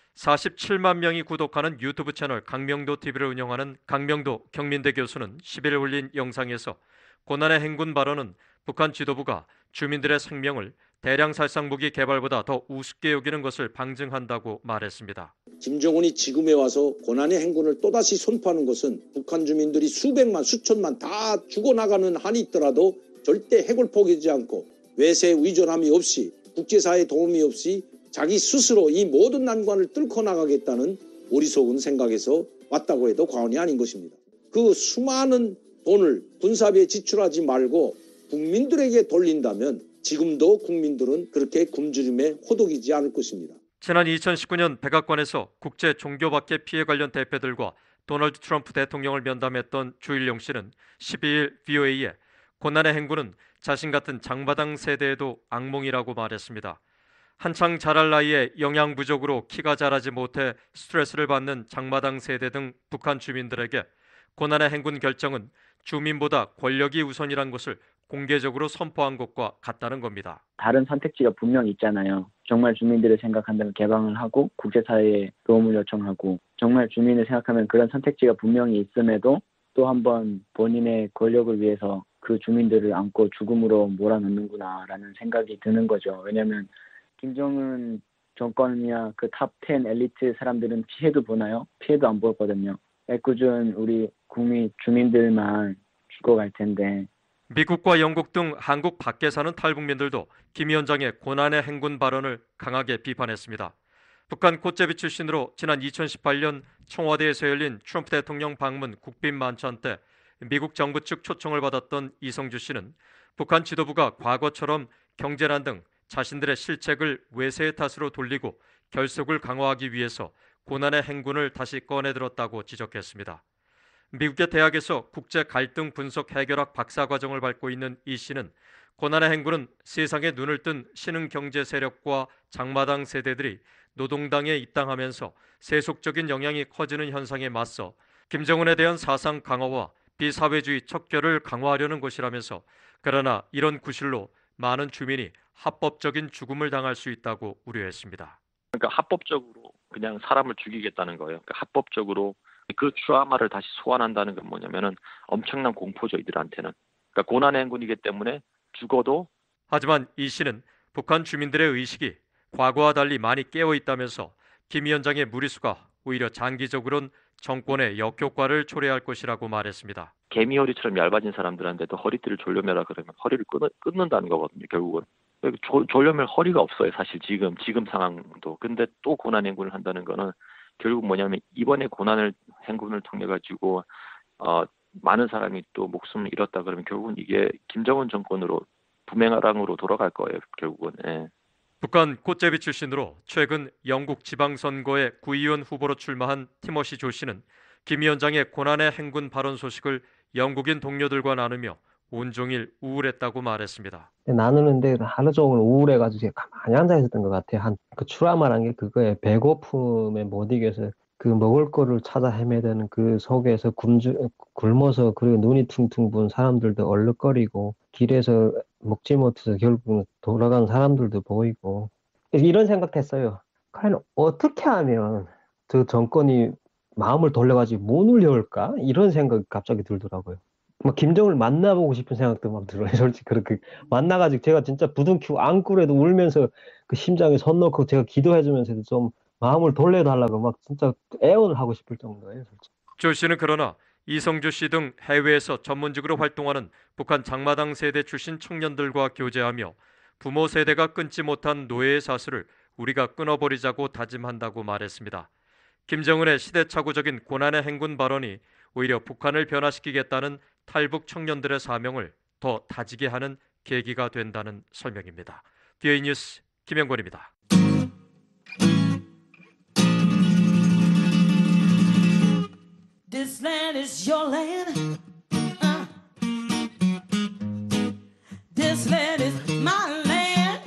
47만 명이 구독하는 유튜브 채널 강명도 TV를 운영하는 강명도 경민대 교수는 10일 올린 영상에서 고난의 행군 발언은 북한 지도부가 주민들의 생명을 대량 살상무기 개발보다 더 우습게 여기는 것을 방증한다고 말했습니다. 김정은이 지금에 와서 고난의 행군을 또다시 선포하는 것은 북한 주민들이 수백만 수천만 다 죽어나가는 한이 있더라도 절대 핵을 포기하지 않고 외세 의존함이 없이 국제사회의 도움이 없이 자기 스스로 이 모든 난관을 뚫고 나가겠다는 어리석은 생각에서 왔다고 해도 과언이 아닌 것입니다. 그 수많은 돈을 군사비에 지출하지 말고 국민들에게 돌린다면 지금도 국민들은 그렇게 굶주림에 호독이지 않을 것입니다. 지난 2019년 백악관에서 국제 종교박해 피해 관련 대표들과 도널드 트럼프 대통령을 면담했던 주일용 씨는 12일 VOA에 고난의 행군은 자신 같은 장마당 세대에도 악몽이라고 말했습니다. 한창 자랄 나이에 영양 부족으로 키가 자라지 못해 스트레스를 받는 장마당 세대 등 북한 주민들에게 고난의 행군 결정은 주민보다 권력이 우선이란 것을 공개적으로 선포한 것과 같다는 겁니다. 다른 선택지가 분명히 있잖아요. 정말 주민들을 생각한다면 개방을 하고 국제사회에 도움을 요청하고 정말 주민을 생각하면 그런 선택지가 분명히 있음에도 또 한번 본인의 권력을 위해서 그 주민들을 안고 죽음으로 몰아넣는구나라는 생각이 드는 거죠. 왜냐하면 김정은 정권이나 그 탑 10 엘리트 사람들은 피해도 보나요? 피해도 안 보거든요. 애꿎은 우리 국민 주민들만 죽어갈 텐데. 미국과 영국 등 한국 밖에 사는 탈북민들도 김 위원장의 고난의 행군 발언을 강하게 비판했습니다. 북한 꽃제비 출신으로 지난 2018년 청와대에서 열린 트럼프 대통령 방문 국빈 만찬 때 미국 정부 측 초청을 받았던 이성주 씨는 북한 지도부가 과거처럼 경제난 등 자신들의 실책을 외세의 탓으로 돌리고 결속을 강화하기 위해서 고난의 행군을 다시 꺼내들었다고 지적했습니다. 미국의 대학에서 국제 갈등 분석 해결학 박사과정을 밟고 있는 이 씨는 고난의 행군은 세상에 눈을 뜬 신흥 경제 세력과 장마당 세대들이 노동당에 입당하면서 세속적인 영향이 커지는 현상에 맞서 김정은에 대한 사상 강화와 비사회주의 척결을 강화하려는 것이라면서 그러나 이런 구실로 많은 주민이 합법적인 죽음을 당할 수 있다고 우려했습니다. 그러니까 합법적으로 그냥 사람을 죽이겠다는 거예요. 그러니까 합법적으로 그 트라우마를 다시 소환한다는 건 뭐냐면은 엄청난 공포죠, 이들한테는. 그러니까 고난의 행군이기 때문에 죽어도. 하지만 이 씨는 북한 주민들의 의식이 과거와 달리 많이 깨어 있다면서 김 위원장의 무리수가 오히려 장기적으로는 정권의 역효과를 초래할 것이라고 말했습니다. 개미허리처럼 얇아진 사람들한테도 허리띠를 졸려매라 그러면 허리를 끊는다는 거거든요. 결국은 졸려맬 허리가 없어요. 사실 지금 상황도. 근데 또 고난 행군을 한다는 거는 결국 뭐냐면 이번에 고난을 행군을 통해 가지고 많은 사람이 또 목숨을 잃었다 그러면 결국은 이게 김정은 정권으로 부메랑으로 돌아갈 거예요. 결국은. 예. 북한 꽃제비 출신으로 최근 영국 지방선거에 구의원 후보로 출마한 티머시 조 씨는 김 위원장의 고난의 행군 발언 소식을 영국인 동료들과 나누며 온종일 우울했다고 말했습니다. 나누는데 하루 종일 우울해가지고 가만히 앉아 있었던 것 같아요. 그 트라우마란 게 그거에 배고픔에 못 이겨서 그 먹을 거를 찾아 헤매는 그 속에서 굶어서 그리고 눈이 퉁퉁 부은 사람들도 얼룩거리고 길에서 먹지 못해서 결국 돌아간 사람들도 보이고 이런 생각했어요. 과연 어떻게 하면 저 정권이 마음을 돌려가지고 문을 열까? 이런 생각이 갑자기 들더라고요. 막 김정을 만나보고 싶은 생각도 막 들어요. 솔직히 그렇게 만나가지고 제가 진짜 부둥키고 안고라도 울면서 그 심장에 손 넣고 제가 기도해주면서도 좀 마음을 돌려달라고 막 진짜 애원을 하고 싶을 정도예요. 솔직히. 조 씨는 그러나 이성주 씨 등 해외에서 전문직으로 활동하는 북한 장마당 세대 출신 청년들과 교제하며 부모 세대가 끊지 못한 노예의 사슬을 우리가 끊어버리자고 다짐한다고 말했습니다. 김정은의 시대착오적인 고난의 행군 발언이 오히려 북한을 변화시키겠다는 탈북 청년들의 사명을 더 다지게 하는 계기가 된다는 설명입니다. DA 뉴스 김영권입니다. This land is your land. This land is my land.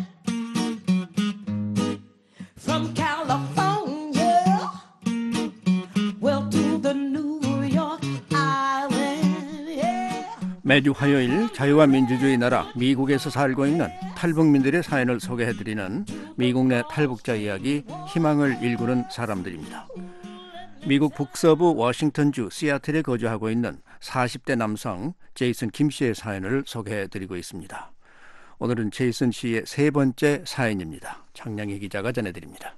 From California, well to the New York Island. Yeah. 매주 화요일 자유와 민주주의 나라 미국에서 살고 있는 탈북민들의 사연을 소개해드리는 미국 내 탈북자 이야기, 희망을 일구는 사람들입니다. 미국 북서부 워싱턴주 시애틀에 거주하고 있는 40대 남성 제이슨 김 씨의 사연을 소개해드리고 있습니다. 오늘은 제이슨 씨의 세 번째 사연입니다. 장량희 기자가 전해드립니다.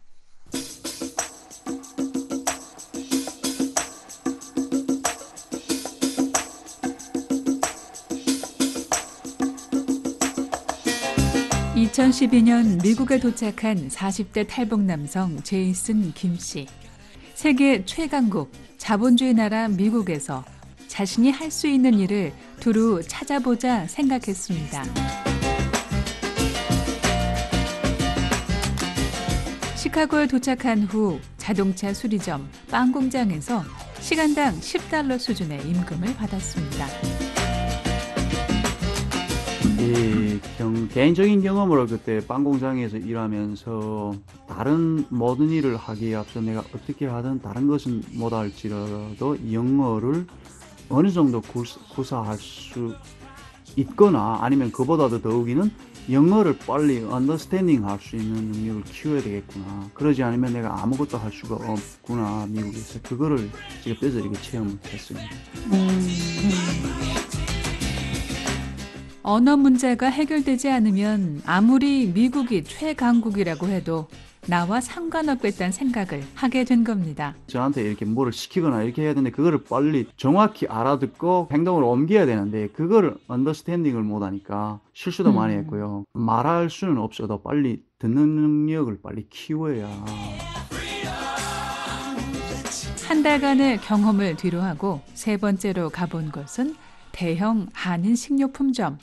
(2012년) 미국에 도착한 40대 탈북 남성 제이슨 김 씨. 세계 최강국, 자본주의 나라 미국에서 자신이 할 수 있는 일을 두루 찾아보자 생각했습니다. 시카고에 도착한 후 자동차 수리점, 빵 공장에서 시간당 $10 수준의 임금을 받았습니다. 개인적인 경험으로 그때 빵 공장에서 일하면서 다른 모든 일을 하기에 앞서 내가 어떻게 하든 다른 것은 못할지라도 영어를 어느 정도 구사할 수 있거나 아니면 그보다도 더욱이는 영어를 빨리 언더스탠딩 할 수 있는 능력을 키워야 되겠구나. 그러지 않으면 내가 아무것도 할 수가 없구나. 미국에서 그거를 제가 뼈저리게 체험했습니다. 언어 문제가 해결되지 않으면 아무리 미국이 최강국이라고 해도 나와 상관없겠다는 생각을 하게 된 겁니다. 저한테 이렇게 뭐를 시키거나 이렇게 해야 되는데 그거를 빨리 정확히 알아듣고 행동으로 옮겨야 되는데 그거를 언더스탠딩을 못하니까 실수도 많이 했고요. 말할 수는 없어도 빨리 듣는 능력을 빨리 키워야. 한 달간의 경험을 뒤로하고 세 번째로 가본 곳은 대형 한인 식료품점.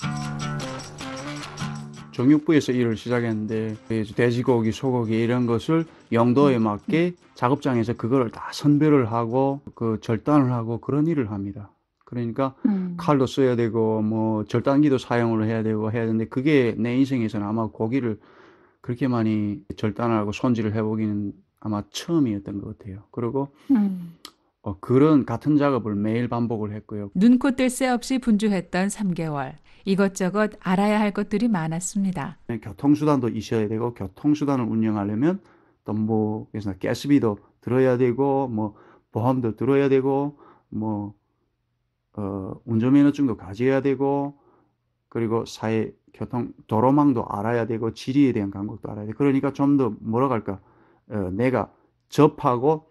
정육부에서 일을 시작했는데 돼지고기, 소고기 이런 것을 용도에 맞게 작업장에서 그거를 다 선별을 하고 그 절단을 하고 그런 일을 합니다. 그러니까 칼도 써야 되고 뭐 절단기도 사용을 해야 되는데 그게 내 인생에서는 아마 고기를 그렇게 많이 절단을 하고 손질을 해보기는 아마 처음이었던 것 같아요. 그리고 그런 같은 작업을 매일 반복을 했고요. 눈코 뜰 새 없이 분주했던 3개월. 이것저것 알아야 할 것들이 많았습니다. 교통수단도 있어야 되고 교통수단을 운영하려면 또 뭐 그래서 가스비도 들어야 되고 뭐 보험도 들어야 되고 뭐 운전면허증도 가져야 되고 그리고 사회 교통 도로망도 알아야 되고 지리에 대한 감각도 알아야 돼. 그러니까 좀 더 뭐라고 할까? 내가 접하고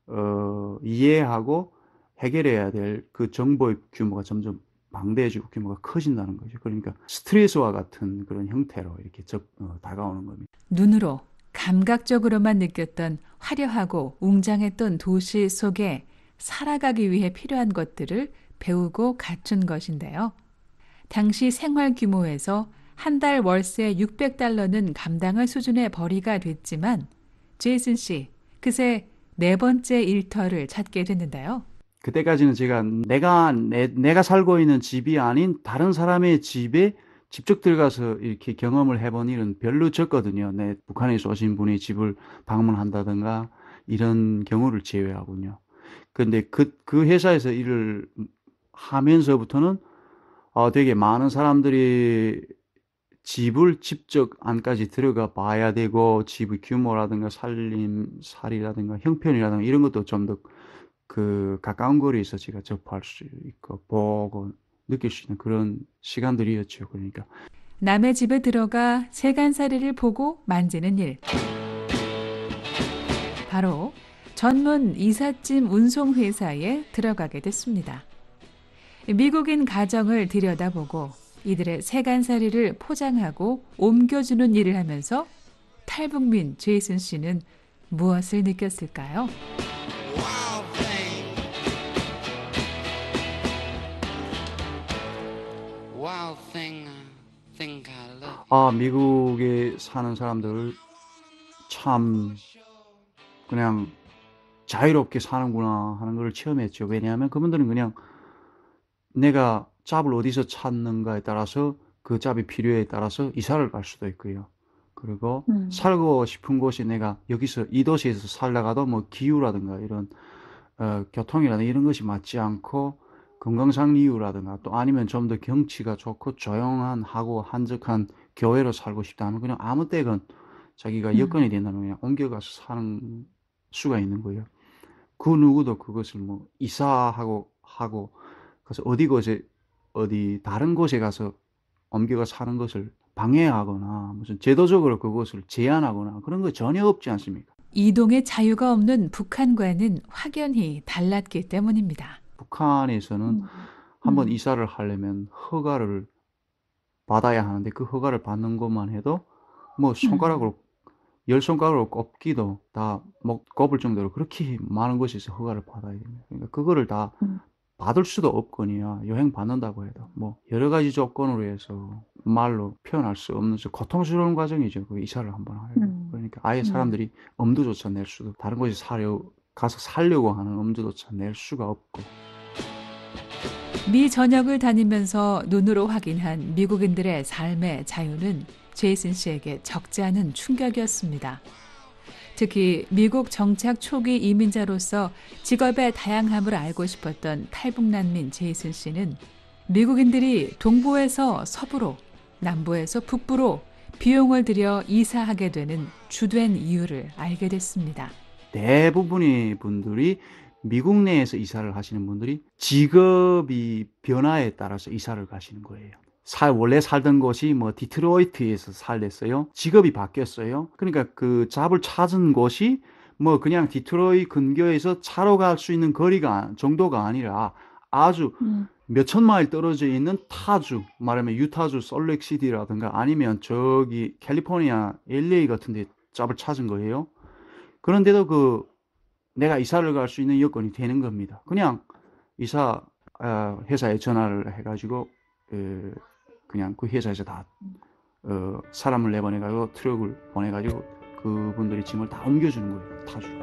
이해하고 해결해야 될 그 정보의 규모가 점점 방대해지고 규모가 커진다는 거죠. 그러니까 스트레스와 같은 그런 형태로 이렇게 다가오는 겁니다. 눈으로 감각적으로만 느꼈던 화려하고 웅장했던 도시 속에 살아가기 위해 필요한 것들을 배우고 갖춘 것인데요. 당시 생활 규모에서 한 달 월세 $600는 감당할 수준의 벌이가 됐지만 제이슨 씨, 그새 네 번째 일터를 찾게 됐는데요. 그때까지는 제가 내가 살고 있는 집이 아닌 다른 사람의 집에 직접 들어가서 이렇게 경험을 해본 일은 별로 적거든요. 북한에서 오신 분이 집을 방문한다든가 이런 경우를 제외하군요. 근데 그 회사에서 일을 하면서부터는 되게 많은 사람들이 집을 직접 안까지 들어가 봐야 되고 집의 규모라든가 살림살이라든가 형편이라든가 이런 것도 좀 더 가까운 거리에서 제가 접할 수 있고 보고 느낄 수 있는 그런 시간들이었죠. 그러니까 남의 집에 들어가 세간살이를 보고 만지는 일. 바로 전문 이삿짐 운송회사에 들어가게 됐습니다. 미국인 가정을 들여다보고 이들의 세간살이를 포장하고 옮겨주는 일을 하면서 탈북민 제이슨 씨는 무엇을 느꼈을까요? 미국에 사는 사람들 참 그냥 자유롭게 사는구나 하는 걸 체험했죠. 왜냐하면 그분들은 그냥 내가 잡을 어디서 찾는가에 따라서 그 잡이 필요에 따라서 이사를 갈 수도 있고요. 그리고 살고 싶은 곳이 내가 여기서 이 도시에서 살다가도 뭐 기후라든가 이런 교통이라든가 이런 것이 맞지 않고 건강상 이유라든가 또 아니면 좀 더 경치가 좋고 조용한 하고 한적한 교외로 살고 싶다 하면 그냥 아무 때건 자기가 여건이 된다면 그냥 옮겨가서 사는 수가 있는 거예요. 그 누구도 그것을 뭐 이사하고 그래서 어디 다른 곳에 가서 옮겨가 사는 것을 방해하거나 무슨 제도적으로 그것을 제한하거나 그런 거 전혀 없지 않습니까? 이동의 자유가 없는 북한과는 확연히 달랐기 때문입니다. 북한에서는 한번 이사를 하려면 허가를 받아야 하는데 그 허가를 받는 것만 해도 뭐 손가락으로 10손가락으로 꼽기도 다 꼽을 정도로 그렇게 많은 곳에서 허가를 받아야 됩니다. 그러니까 그거를 다 받을 수도 없거니와 여행 받는다고 해도 뭐 여러 가지 조건으로 해서 말로 표현할 수 없는 고통스러운 과정이죠. 그 이사를 한번 하려고. 그러니까 아예 사람들이 엄두조차 낼 수도 다른 곳에 가서 살려고 하는 엄두조차 낼 수가 없고. 미 전역을 다니면서 눈으로 확인한 미국인들의 삶의 자유는 제이슨 씨에게 적지 않은 충격이었습니다. 특히 미국 정착 초기 이민자로서 직업의 다양함을 알고 싶었던 탈북난민 제이슨 씨는 미국인들이 동부에서 서부로, 남부에서 북부로 비용을 들여 이사하게 되는 주된 이유를 알게 됐습니다. 대부분의 분들이 미국 내에서 이사를 하시는 분들이 직업이 변화에 따라서 이사를 가시는 거예요. 원래 살던 곳이 뭐 디트로이트에서 살랬어요. 직업이 바뀌었어요. 그러니까 그 잡을 찾은 곳이 뭐 그냥 디트로이트 근교에서 차로 갈 수 있는 거리가 정도가 아니라 아주 몇천 마일 떨어져 있는 타주, 말하면 유타주 솔렉시티라든가 아니면 저기 캘리포니아 LA 같은 데 잡을 찾은 거예요. 그런데도 내가 이사를 갈 수 있는 여건이 되는 겁니다. 그냥 회사에 전화를 해가지고 그냥 그 회사에서 다 사람을 내보내가지고 트럭을 보내가지고 그분들이 짐을 다 옮겨주는 거예요. 타주로.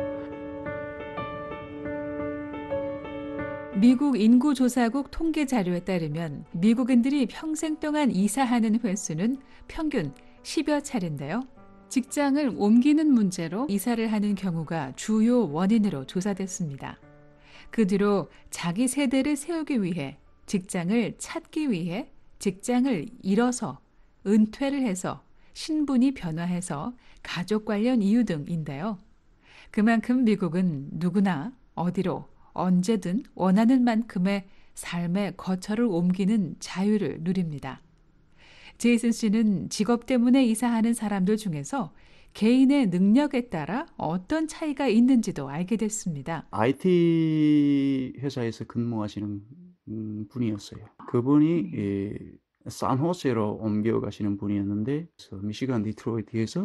미국 인구조사국 통계 자료에 따르면 미국인들이 평생 동안 이사하는 횟수는 평균 10여 차례인데요. 직장을 옮기는 문제로 이사를 하는 경우가 주요 원인으로 조사됐습니다. 그 뒤로 자기 세대를 세우기 위해 직장을 찾기 위해 직장을 잃어서 은퇴를 해서 신분이 변화해서 가족 관련 이유 등인데요. 그만큼 미국은 누구나 어디로 언제든 원하는 만큼의 삶의 거처를 옮기는 자유를 누립니다. 제이슨 씨는 직업 때문에 이사하는 사람들 중에서 개인의 능력에 따라 어떤 차이가 있는지도 알게 됐습니다. IT 회사에서 근무하시는 분이었어요. 그분이 산호세로 옮겨가시는 분이었는데 미시간 디트로이트에서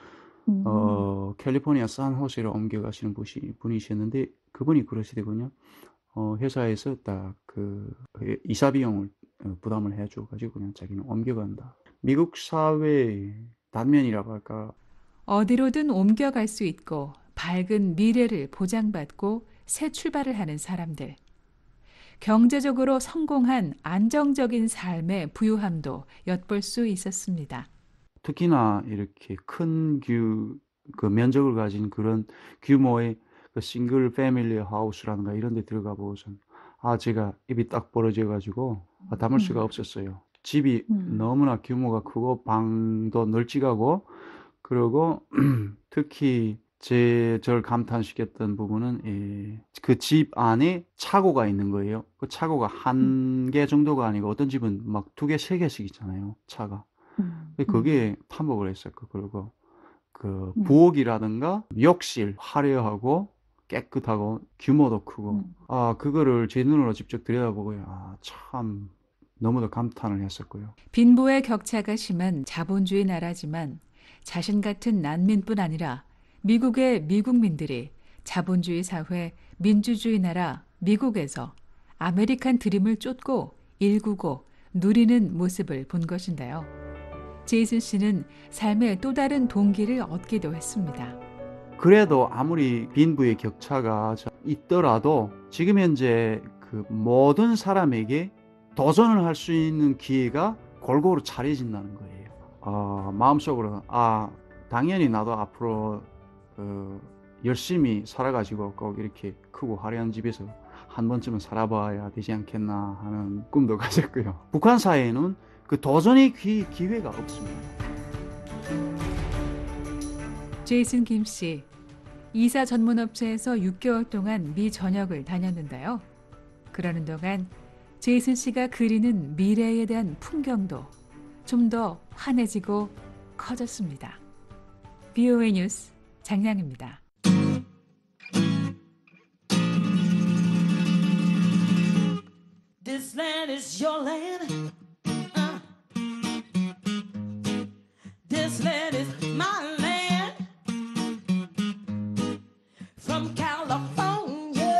캘리포니아 산호세로 옮겨가시는 분이셨는데 그분이 그러시더군요. 회사에서 딱 그 이사 비용을 부담을 해줘가지고 그냥 자기는 옮겨간다. 미국 사회의 단면이라고 할까. 어디로든 옮겨갈 수 있고 밝은 미래를 보장받고 새 출발을 하는 사람들. 경제적으로 성공한 안정적인 삶의 부유함도 엿볼 수 있었습니다. 특히나 이렇게 큰 그 면적을 가진 그런 규모의 그 싱글 패밀리 하우스라든가 이런 데 들어가 보고선 제가 입이 딱 벌어져 가지고 담을 수가 없었어요. 집이 너무나 규모가 크고 방도 널찍하고 그리고 특히 저를 감탄시켰던 부분은 그 집 안에 차고가 있는 거예요. 그 차고가 한 개 정도가 아니고 어떤 집은 막 2개, 3개씩 있잖아요. 차가. 그게 탐복을 했었고 그리고 그 부엌이라든가 욕실 화려하고 깨끗하고 규모도 크고 그거를 제 눈으로 직접 들여다보고 참 너무도 감탄을 했었고요. 빈부의 격차가 심한 자본주의 나라지만 자신 같은 난민뿐 아니라 미국의 미국민들이 자본주의 사회, 민주주의 나라 미국에서 아메리칸 드림을 쫓고 일구고 누리는 모습을 본 것인데요. 제이슨 씨는 삶의 또 다른 동기를 얻기도 했습니다. 그래도 아무리 빈부의 격차가 있더라도 지금 현재 그 모든 사람에게 도전을 할 수 있는 기회가 골고루 차려진다는 거예요. 마음속으로 당연히 나도 앞으로 열심히 살아가지고 꼭 이렇게 크고 화려한 집에서 한 번쯤은 살아봐야 되지 않겠나 하는 꿈도 가졌고요. 북한 사회에는 그 도전의 기회가 없습니다. 제이슨 김 씨, 이사 전문 업체에서 6개월 동안 미 전역을 다녔는데요. 그러는 동안 제이슨 씨가 그리는 미래에 대한 풍경도 좀 더 환해지고 커졌습니다. VOA 뉴스 장량입니다. This land is your land. This land is my land. From California,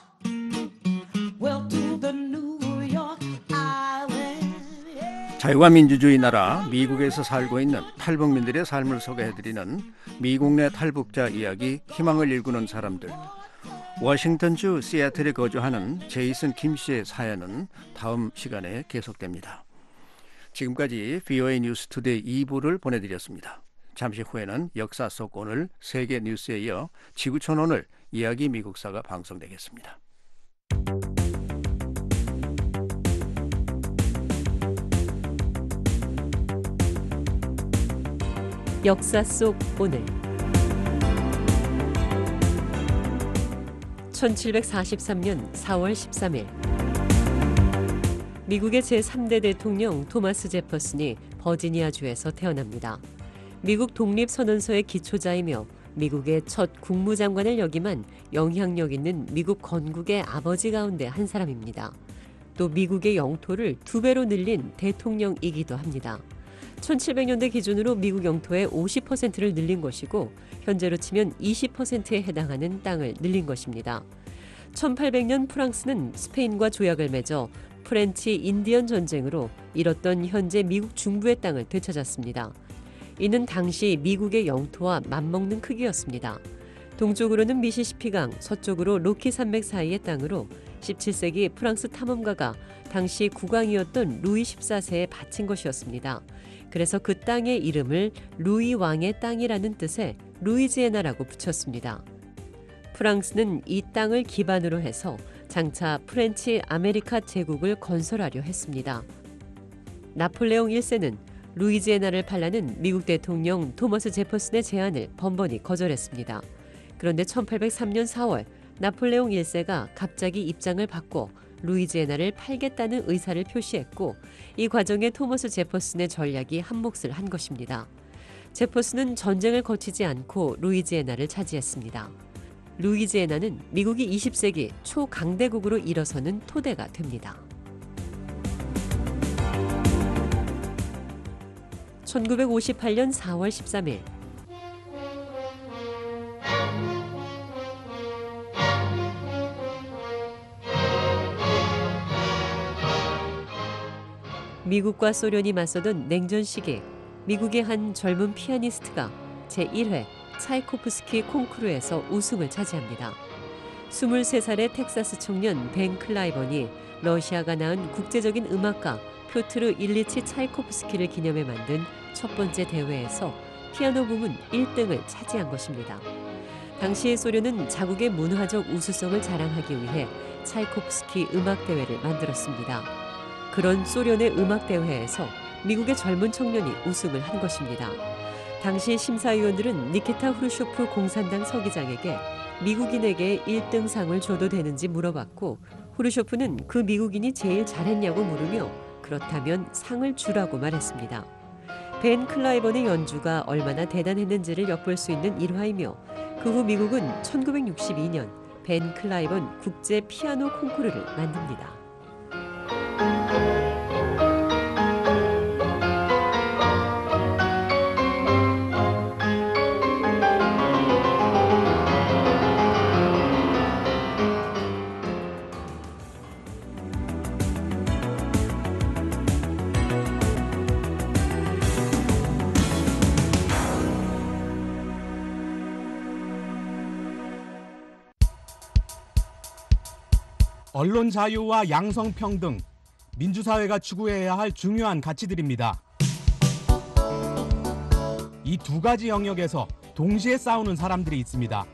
well to the New York Island. 자유와 민주주의 나라 미국에서 살고 있는 탈북민들의 삶을 소개해드리는 미국 내 탈북자 이야기, 희망을 일구는 사람들. 워싱턴주 시애틀에 거주하는 제이슨 김 씨의 사연은 다음 시간에 계속됩니다. 지금까지 VOA 뉴스 투데이 2부를 보내드렸습니다. 잠시 후에는 역사 속 오늘 세계 뉴스에 이어 지구촌 오늘 이야기 미국사가 방송되겠습니다. 역사 속 오늘 1743년 4월 13일 미국의 제3대 대통령 토마스 제퍼슨이 버지니아주에서 태어납니다. 미국 독립선언서의 기초자이며 미국의 첫 국무장관을 역임한 영향력 있는 미국 건국의 아버지 가운데 한 사람입니다. 또 미국의 영토를 2배로 늘린 대통령이기도 합니다. 1700년대 기준으로 미국 영토의 50%를 늘린 것이고 현재로 치면 20%에 해당하는 땅을 늘린 것입니다. 1800년 프랑스는 스페인과 조약을 맺어 프렌치 인디언 전쟁으로 잃었던 현재 미국 중부의 땅을 되찾았습니다. 이는 당시 미국의 영토와 맞먹는 크기였습니다. 동쪽으로는 미시시피강, 서쪽으로 로키 산맥 사이의 땅으로 17세기 프랑스 탐험가가 당시 국왕이었던 루이 14세에 바친 것이었습니다. 그래서 그 땅의 이름을 루이 왕의 땅이라는 뜻의 루이지애나라고 붙였습니다. 프랑스는 이 땅을 기반으로 해서 장차 프렌치 아메리카 제국을 건설하려 했습니다. 나폴레옹 1세는 루이지애나를 팔라는 미국 대통령 토머스 제퍼슨의 제안을 번번이 거절했습니다. 그런데 1803년 4월 나폴레옹 1세가 갑자기 입장을 바꿔 루이지애나를 팔겠다는 의사를 표시했고 이 과정에 토머스 제퍼슨의 전략이 한몫을 한 것입니다. 제퍼슨은 전쟁을 거치지 않고 루이지애나를 차지했습니다. 루이지애나는 미국이 20세기 초강대국으로 일어서는 토대가 됩니다. 1958년 4월 13일 미국과 소련이 맞서던 냉전 시기 미국의 한 젊은 피아니스트가 제1회 차이코프스키 콩쿠르에서 우승을 차지합니다. 23살의 텍사스 청년 벤 클라이번이 러시아가 낳은 국제적인 음악가 표트르 일리치 차이코프스키를 기념해 만든 첫 번째 대회에서 피아노 부문 1등을 차지한 것입니다. 당시 소련은 자국의 문화적 우수성을 자랑하기 위해 차이코프스키 음악대회를 만들었습니다. 그런 소련의 음악대회에서 미국의 젊은 청년이 우승을 한 것입니다. 당시 심사위원들은 니키타 후르쇼프 공산당 서기장에게 미국인에게 1등상을 줘도 되는지 물어봤고 후르쇼프는 그 미국인이 제일 잘했냐고 물으며 그렇다면 상을 주라고 말했습니다. 벤 클라이번의 연주가 얼마나 대단했는지를 엿볼 수 있는 일화이며 그 후 미국은 1962년 벤 클라이번 국제 피아노 콩쿠르를 만듭니다. 언론 자유와 양성평등, 민주사회가 추구해야 할 중요한 가치들입니다. 이 두 가지 영역에서 동시에 싸우는 사람들이 있습니다.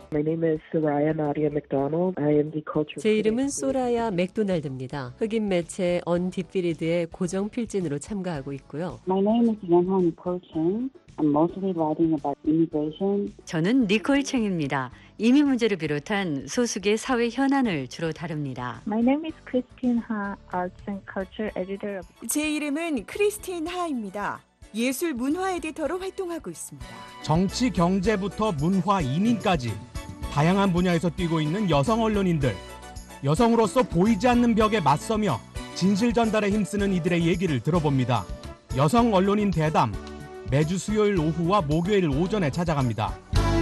제 이름은 소라야 맥도날드입니다. 흑인 매체 언디피리드의 고정 필진으로 참가하고 있고요. My name is Young Nicole Chang. I'm mostly writing about immigration. 저는 니콜 챙입니다. 이민 문제를 비롯한 소수의 사회 현안을 주로 다룹니다. My name is Christine Ha, Arts and Culture Editor. 제 이름은 크리스틴 하입니다. 예술 문화 에디터로 활동하고 있습니다. 정치, 경제부터 문화, 이민까지 다양한 분야에서 뛰고 있는 여성 언론인들. 여성으로서 보이지 않는 벽에 맞서며 진실 전달에 힘쓰는 이들의 얘기를 들어봅니다. 여성 언론인 대담, 매주 수요일 오후와 목요일 오전에 찾아갑니다.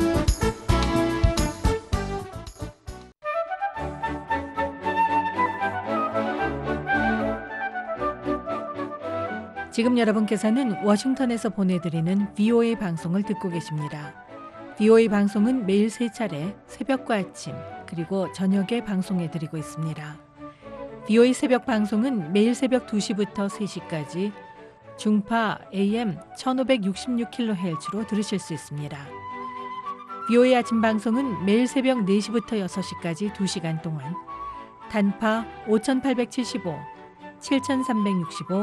지금 여러분께서는 워싱턴에서 보내드리는 VOA 방송을 듣고 계십니다. VOA 방송은 매일 3차례 새벽과 아침 그리고 저녁에 방송해드리고 있습니다. VOA 새벽 방송은 매일 새벽 2시부터 3시까지 중파 AM 1566kHz로 들으실 수 있습니다. VOA 아침 방송은 매일 새벽 4시부터 6시까지 2시간 동안 단파 5875, 7365,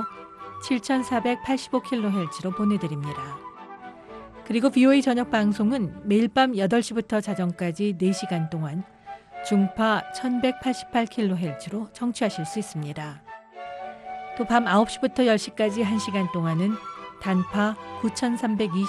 7485kHz로 보내드립니다. 그리고 VOA 저녁 방송은 매일 밤 8시부터 자정까지 4시간 동안 중파 1188kHz로 청취하실 수 있습니다. 또 밤 9시부터 10시까지 1시간 동안은 단파 9320,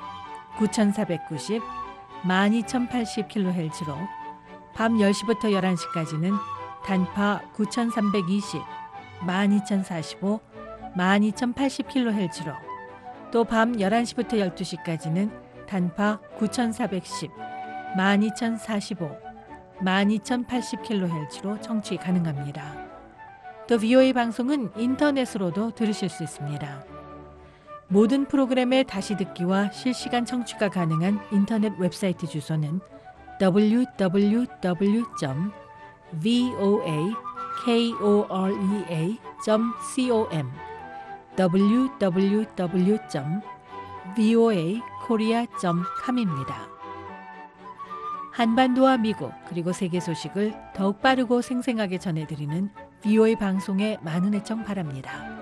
9490, 12080kHz로 밤 10시부터 11시까지는 단파 9320, 12045, 12080kHz로 또 밤 11시부터 12시까지는 단파 9410, 12045, 12080kHz로 청취 가능합니다. 또 VOA 방송은 인터넷으로도 들으실 수 있습니다. 모든 프로그램의 다시 듣기와 실시간 청취가 가능한 인터넷 웹사이트 주소는 www.voakorea.com www.voakorea.com입니다. 한반도와 미국 그리고 세계 소식을 더욱 빠르고 생생하게 전해드리는 VOA 방송에 많은 애청 바랍니다.